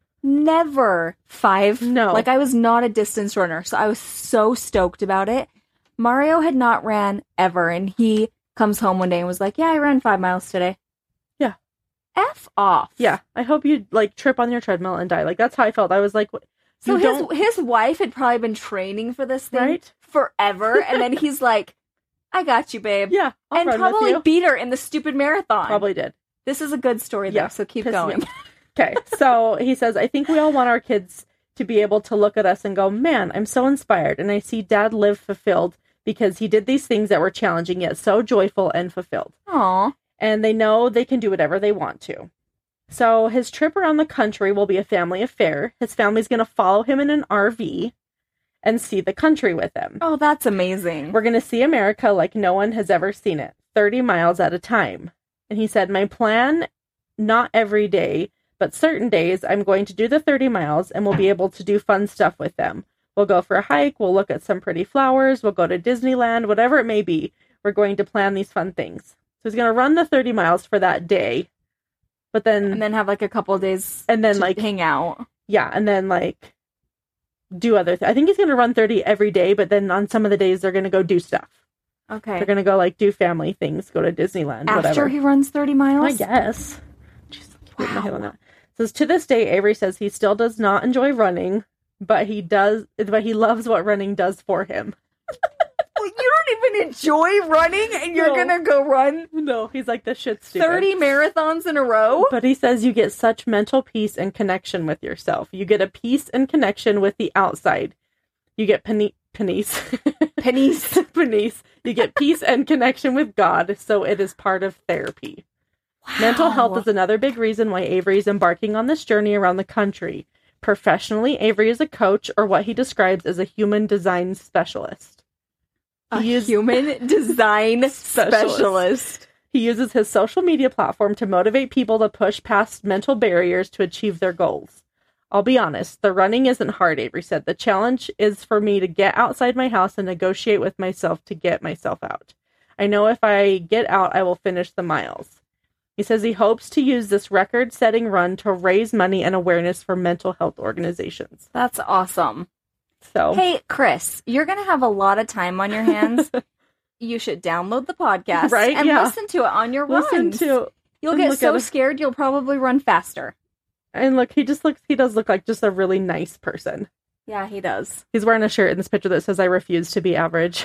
never 5. No. Like, I was not a distance runner, so I was so stoked about it. Mario had not ran ever, and he comes home one day and was like, yeah, I ran 5 miles today. Yeah. F off. Yeah. I hope you, like, trip on your treadmill and die. Like, that's how I felt. I was like, so his wife had probably been training for this thing forever, and then he's like, I got you, babe. Yeah. And probably beat her in the stupid marathon. Probably did. This is a good story, though, so keep going. Okay, so he says, I think we all want our kids to be able to look at us and go, man, I'm so inspired, and I see Dad live fulfilled because he did these things that were challenging, yet so joyful and fulfilled. Aww. And they know they can do whatever they want to. So his trip around the country will be a family affair. His family's going to follow him in an RV and see the country with him. Oh, that's amazing. We're going to see America like no one has ever seen it, 30 miles at a time. And he said, my plan, not every day, but certain days, I'm going to do the 30 miles and we'll be able to do fun stuff with them. We'll go for a hike. We'll look at some pretty flowers. We'll go to Disneyland, whatever it may be. We're going to plan these fun things. So he's going to run the 30 miles for that day. But then... And then have like a couple of days and then to like hang out. Yeah. And then like do other things. I think he's going to run 30 every day, but then on some of the days they're going to go do stuff. Okay. They're going to go, like, do family things, go to Disneyland, After whatever. he runs 30 miles? I guess. Just my head on that. Says, to this day, Avery says he still does not enjoy running, but he loves what running does for him. Well, you don't even enjoy running, and you're going to go run? No, he's like, this shit's stupid. 30 marathons in a row? But he says you get such mental peace and connection with yourself. You get a peace and connection with the outside. You get Penise. You get peace and connection with God, so it is part of therapy. Wow. Mental health is another big reason why Avery is embarking on this journey around the country. Professionally, Avery is a coach, or what he describes as a human design specialist. Human design specialist. He uses his social media platform to motivate people to push past mental barriers to achieve their goals. I'll be honest, the running isn't hard, Avery said. The challenge is for me to get outside my house and negotiate with myself to get myself out. I know if I get out, I will finish the miles. He says he hopes to use this record-setting run to raise money and awareness for mental health organizations. That's awesome. So, hey, Chris, you're going to have a lot of time on your hands. You should download the podcast and listen to it on your runs. You'll get so scared, you'll probably run faster. And look, he does look like just a really nice person. Yeah, he does. He's wearing a shirt in this picture that says, I refuse to be average.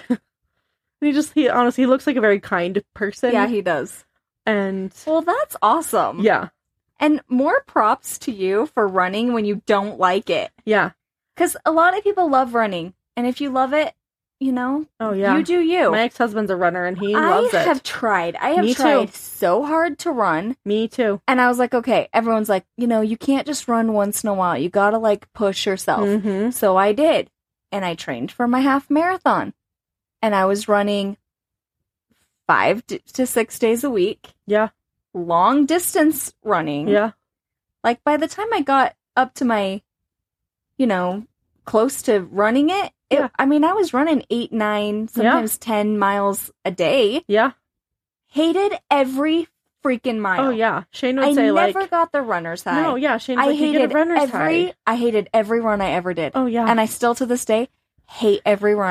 he honestly looks like a very kind person. Yeah, he does. And well, that's awesome. Yeah. And more props to you for running when you don't like it. Yeah. Because a lot of people love running. And if you love it, you know, you do you. My ex-husband's a runner and he loves it. I have tried so hard to run. Me too. And I was like, okay, everyone's like, you know, you can't just run once in a while. You gotta like push yourself. Mm-hmm. So I did. And I trained for my half marathon. And I was running 5 to 6 days a week. Yeah. Long distance running. Yeah. Like by the time I got up to my, you know, close to running it, I mean, I was running 8, 9, sometimes 10 miles a day. Yeah. Hated every freaking mile. Oh, yeah. Shane would say, I never got the runner's high. No, yeah. Shane's like, you get a runner's high. I hated every run I ever did. Oh, yeah. And I still, to this day, hate every run.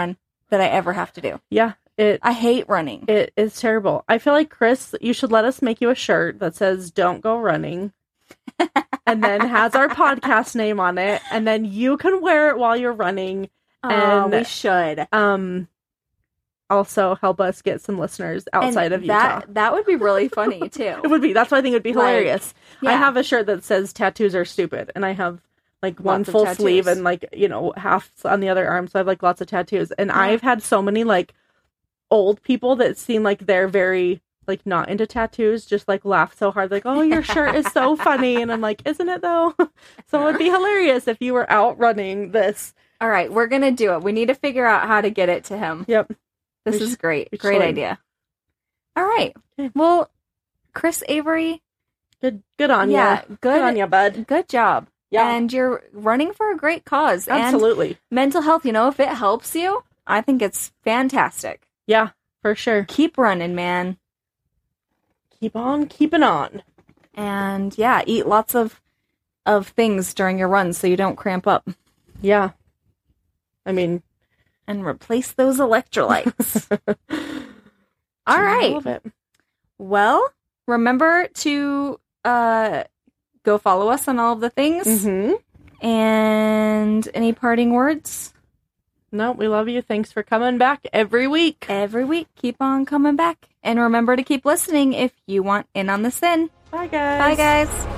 that I ever have to do. Yeah. I hate running. It is terrible. I feel like, Chris, you should let us make you a shirt that says "Don't go running," and then has our podcast name on it, and then you can wear it while you're running. And we should. Also help us get some listeners outside of Utah. That would be really funny too. It would be. That's why I think it would be hilarious. Yeah. I have a shirt that says "Tattoos are stupid," and I have like one Lots of full tattoos. sleeve and like, you know, half on the other arm. So I have like lots of tattoos. And I've had so many like old people that seem like they're very like not into tattoos, just like laugh so hard, like, "Oh, your shirt is so funny." And I'm like, isn't it though? So it would be hilarious if you were out running this. All right, we're gonna do it. We need to figure out how to get it to him. Yep. This is great. we Great should. idea. All right. Okay. Well, Chris Avery, Good on yeah, ya. good on ya, bud. Good job. Yeah. And you're running for a great cause. Absolutely. And mental health, you know, if it helps you, I think it's fantastic. Yeah, for sure. Keep running, man. Keep on keeping on. And yeah, eat lots of things during your runs so you don't cramp up. Yeah. I mean, And replace those electrolytes. All I right. love it. Well, remember to go follow us on all of the things. Mm-hmm. And any parting words? No, we love you. Thanks for coming back every week. Every week, keep on coming back. And remember to keep listening if you want in on the sin. Bye, guys. Bye, guys.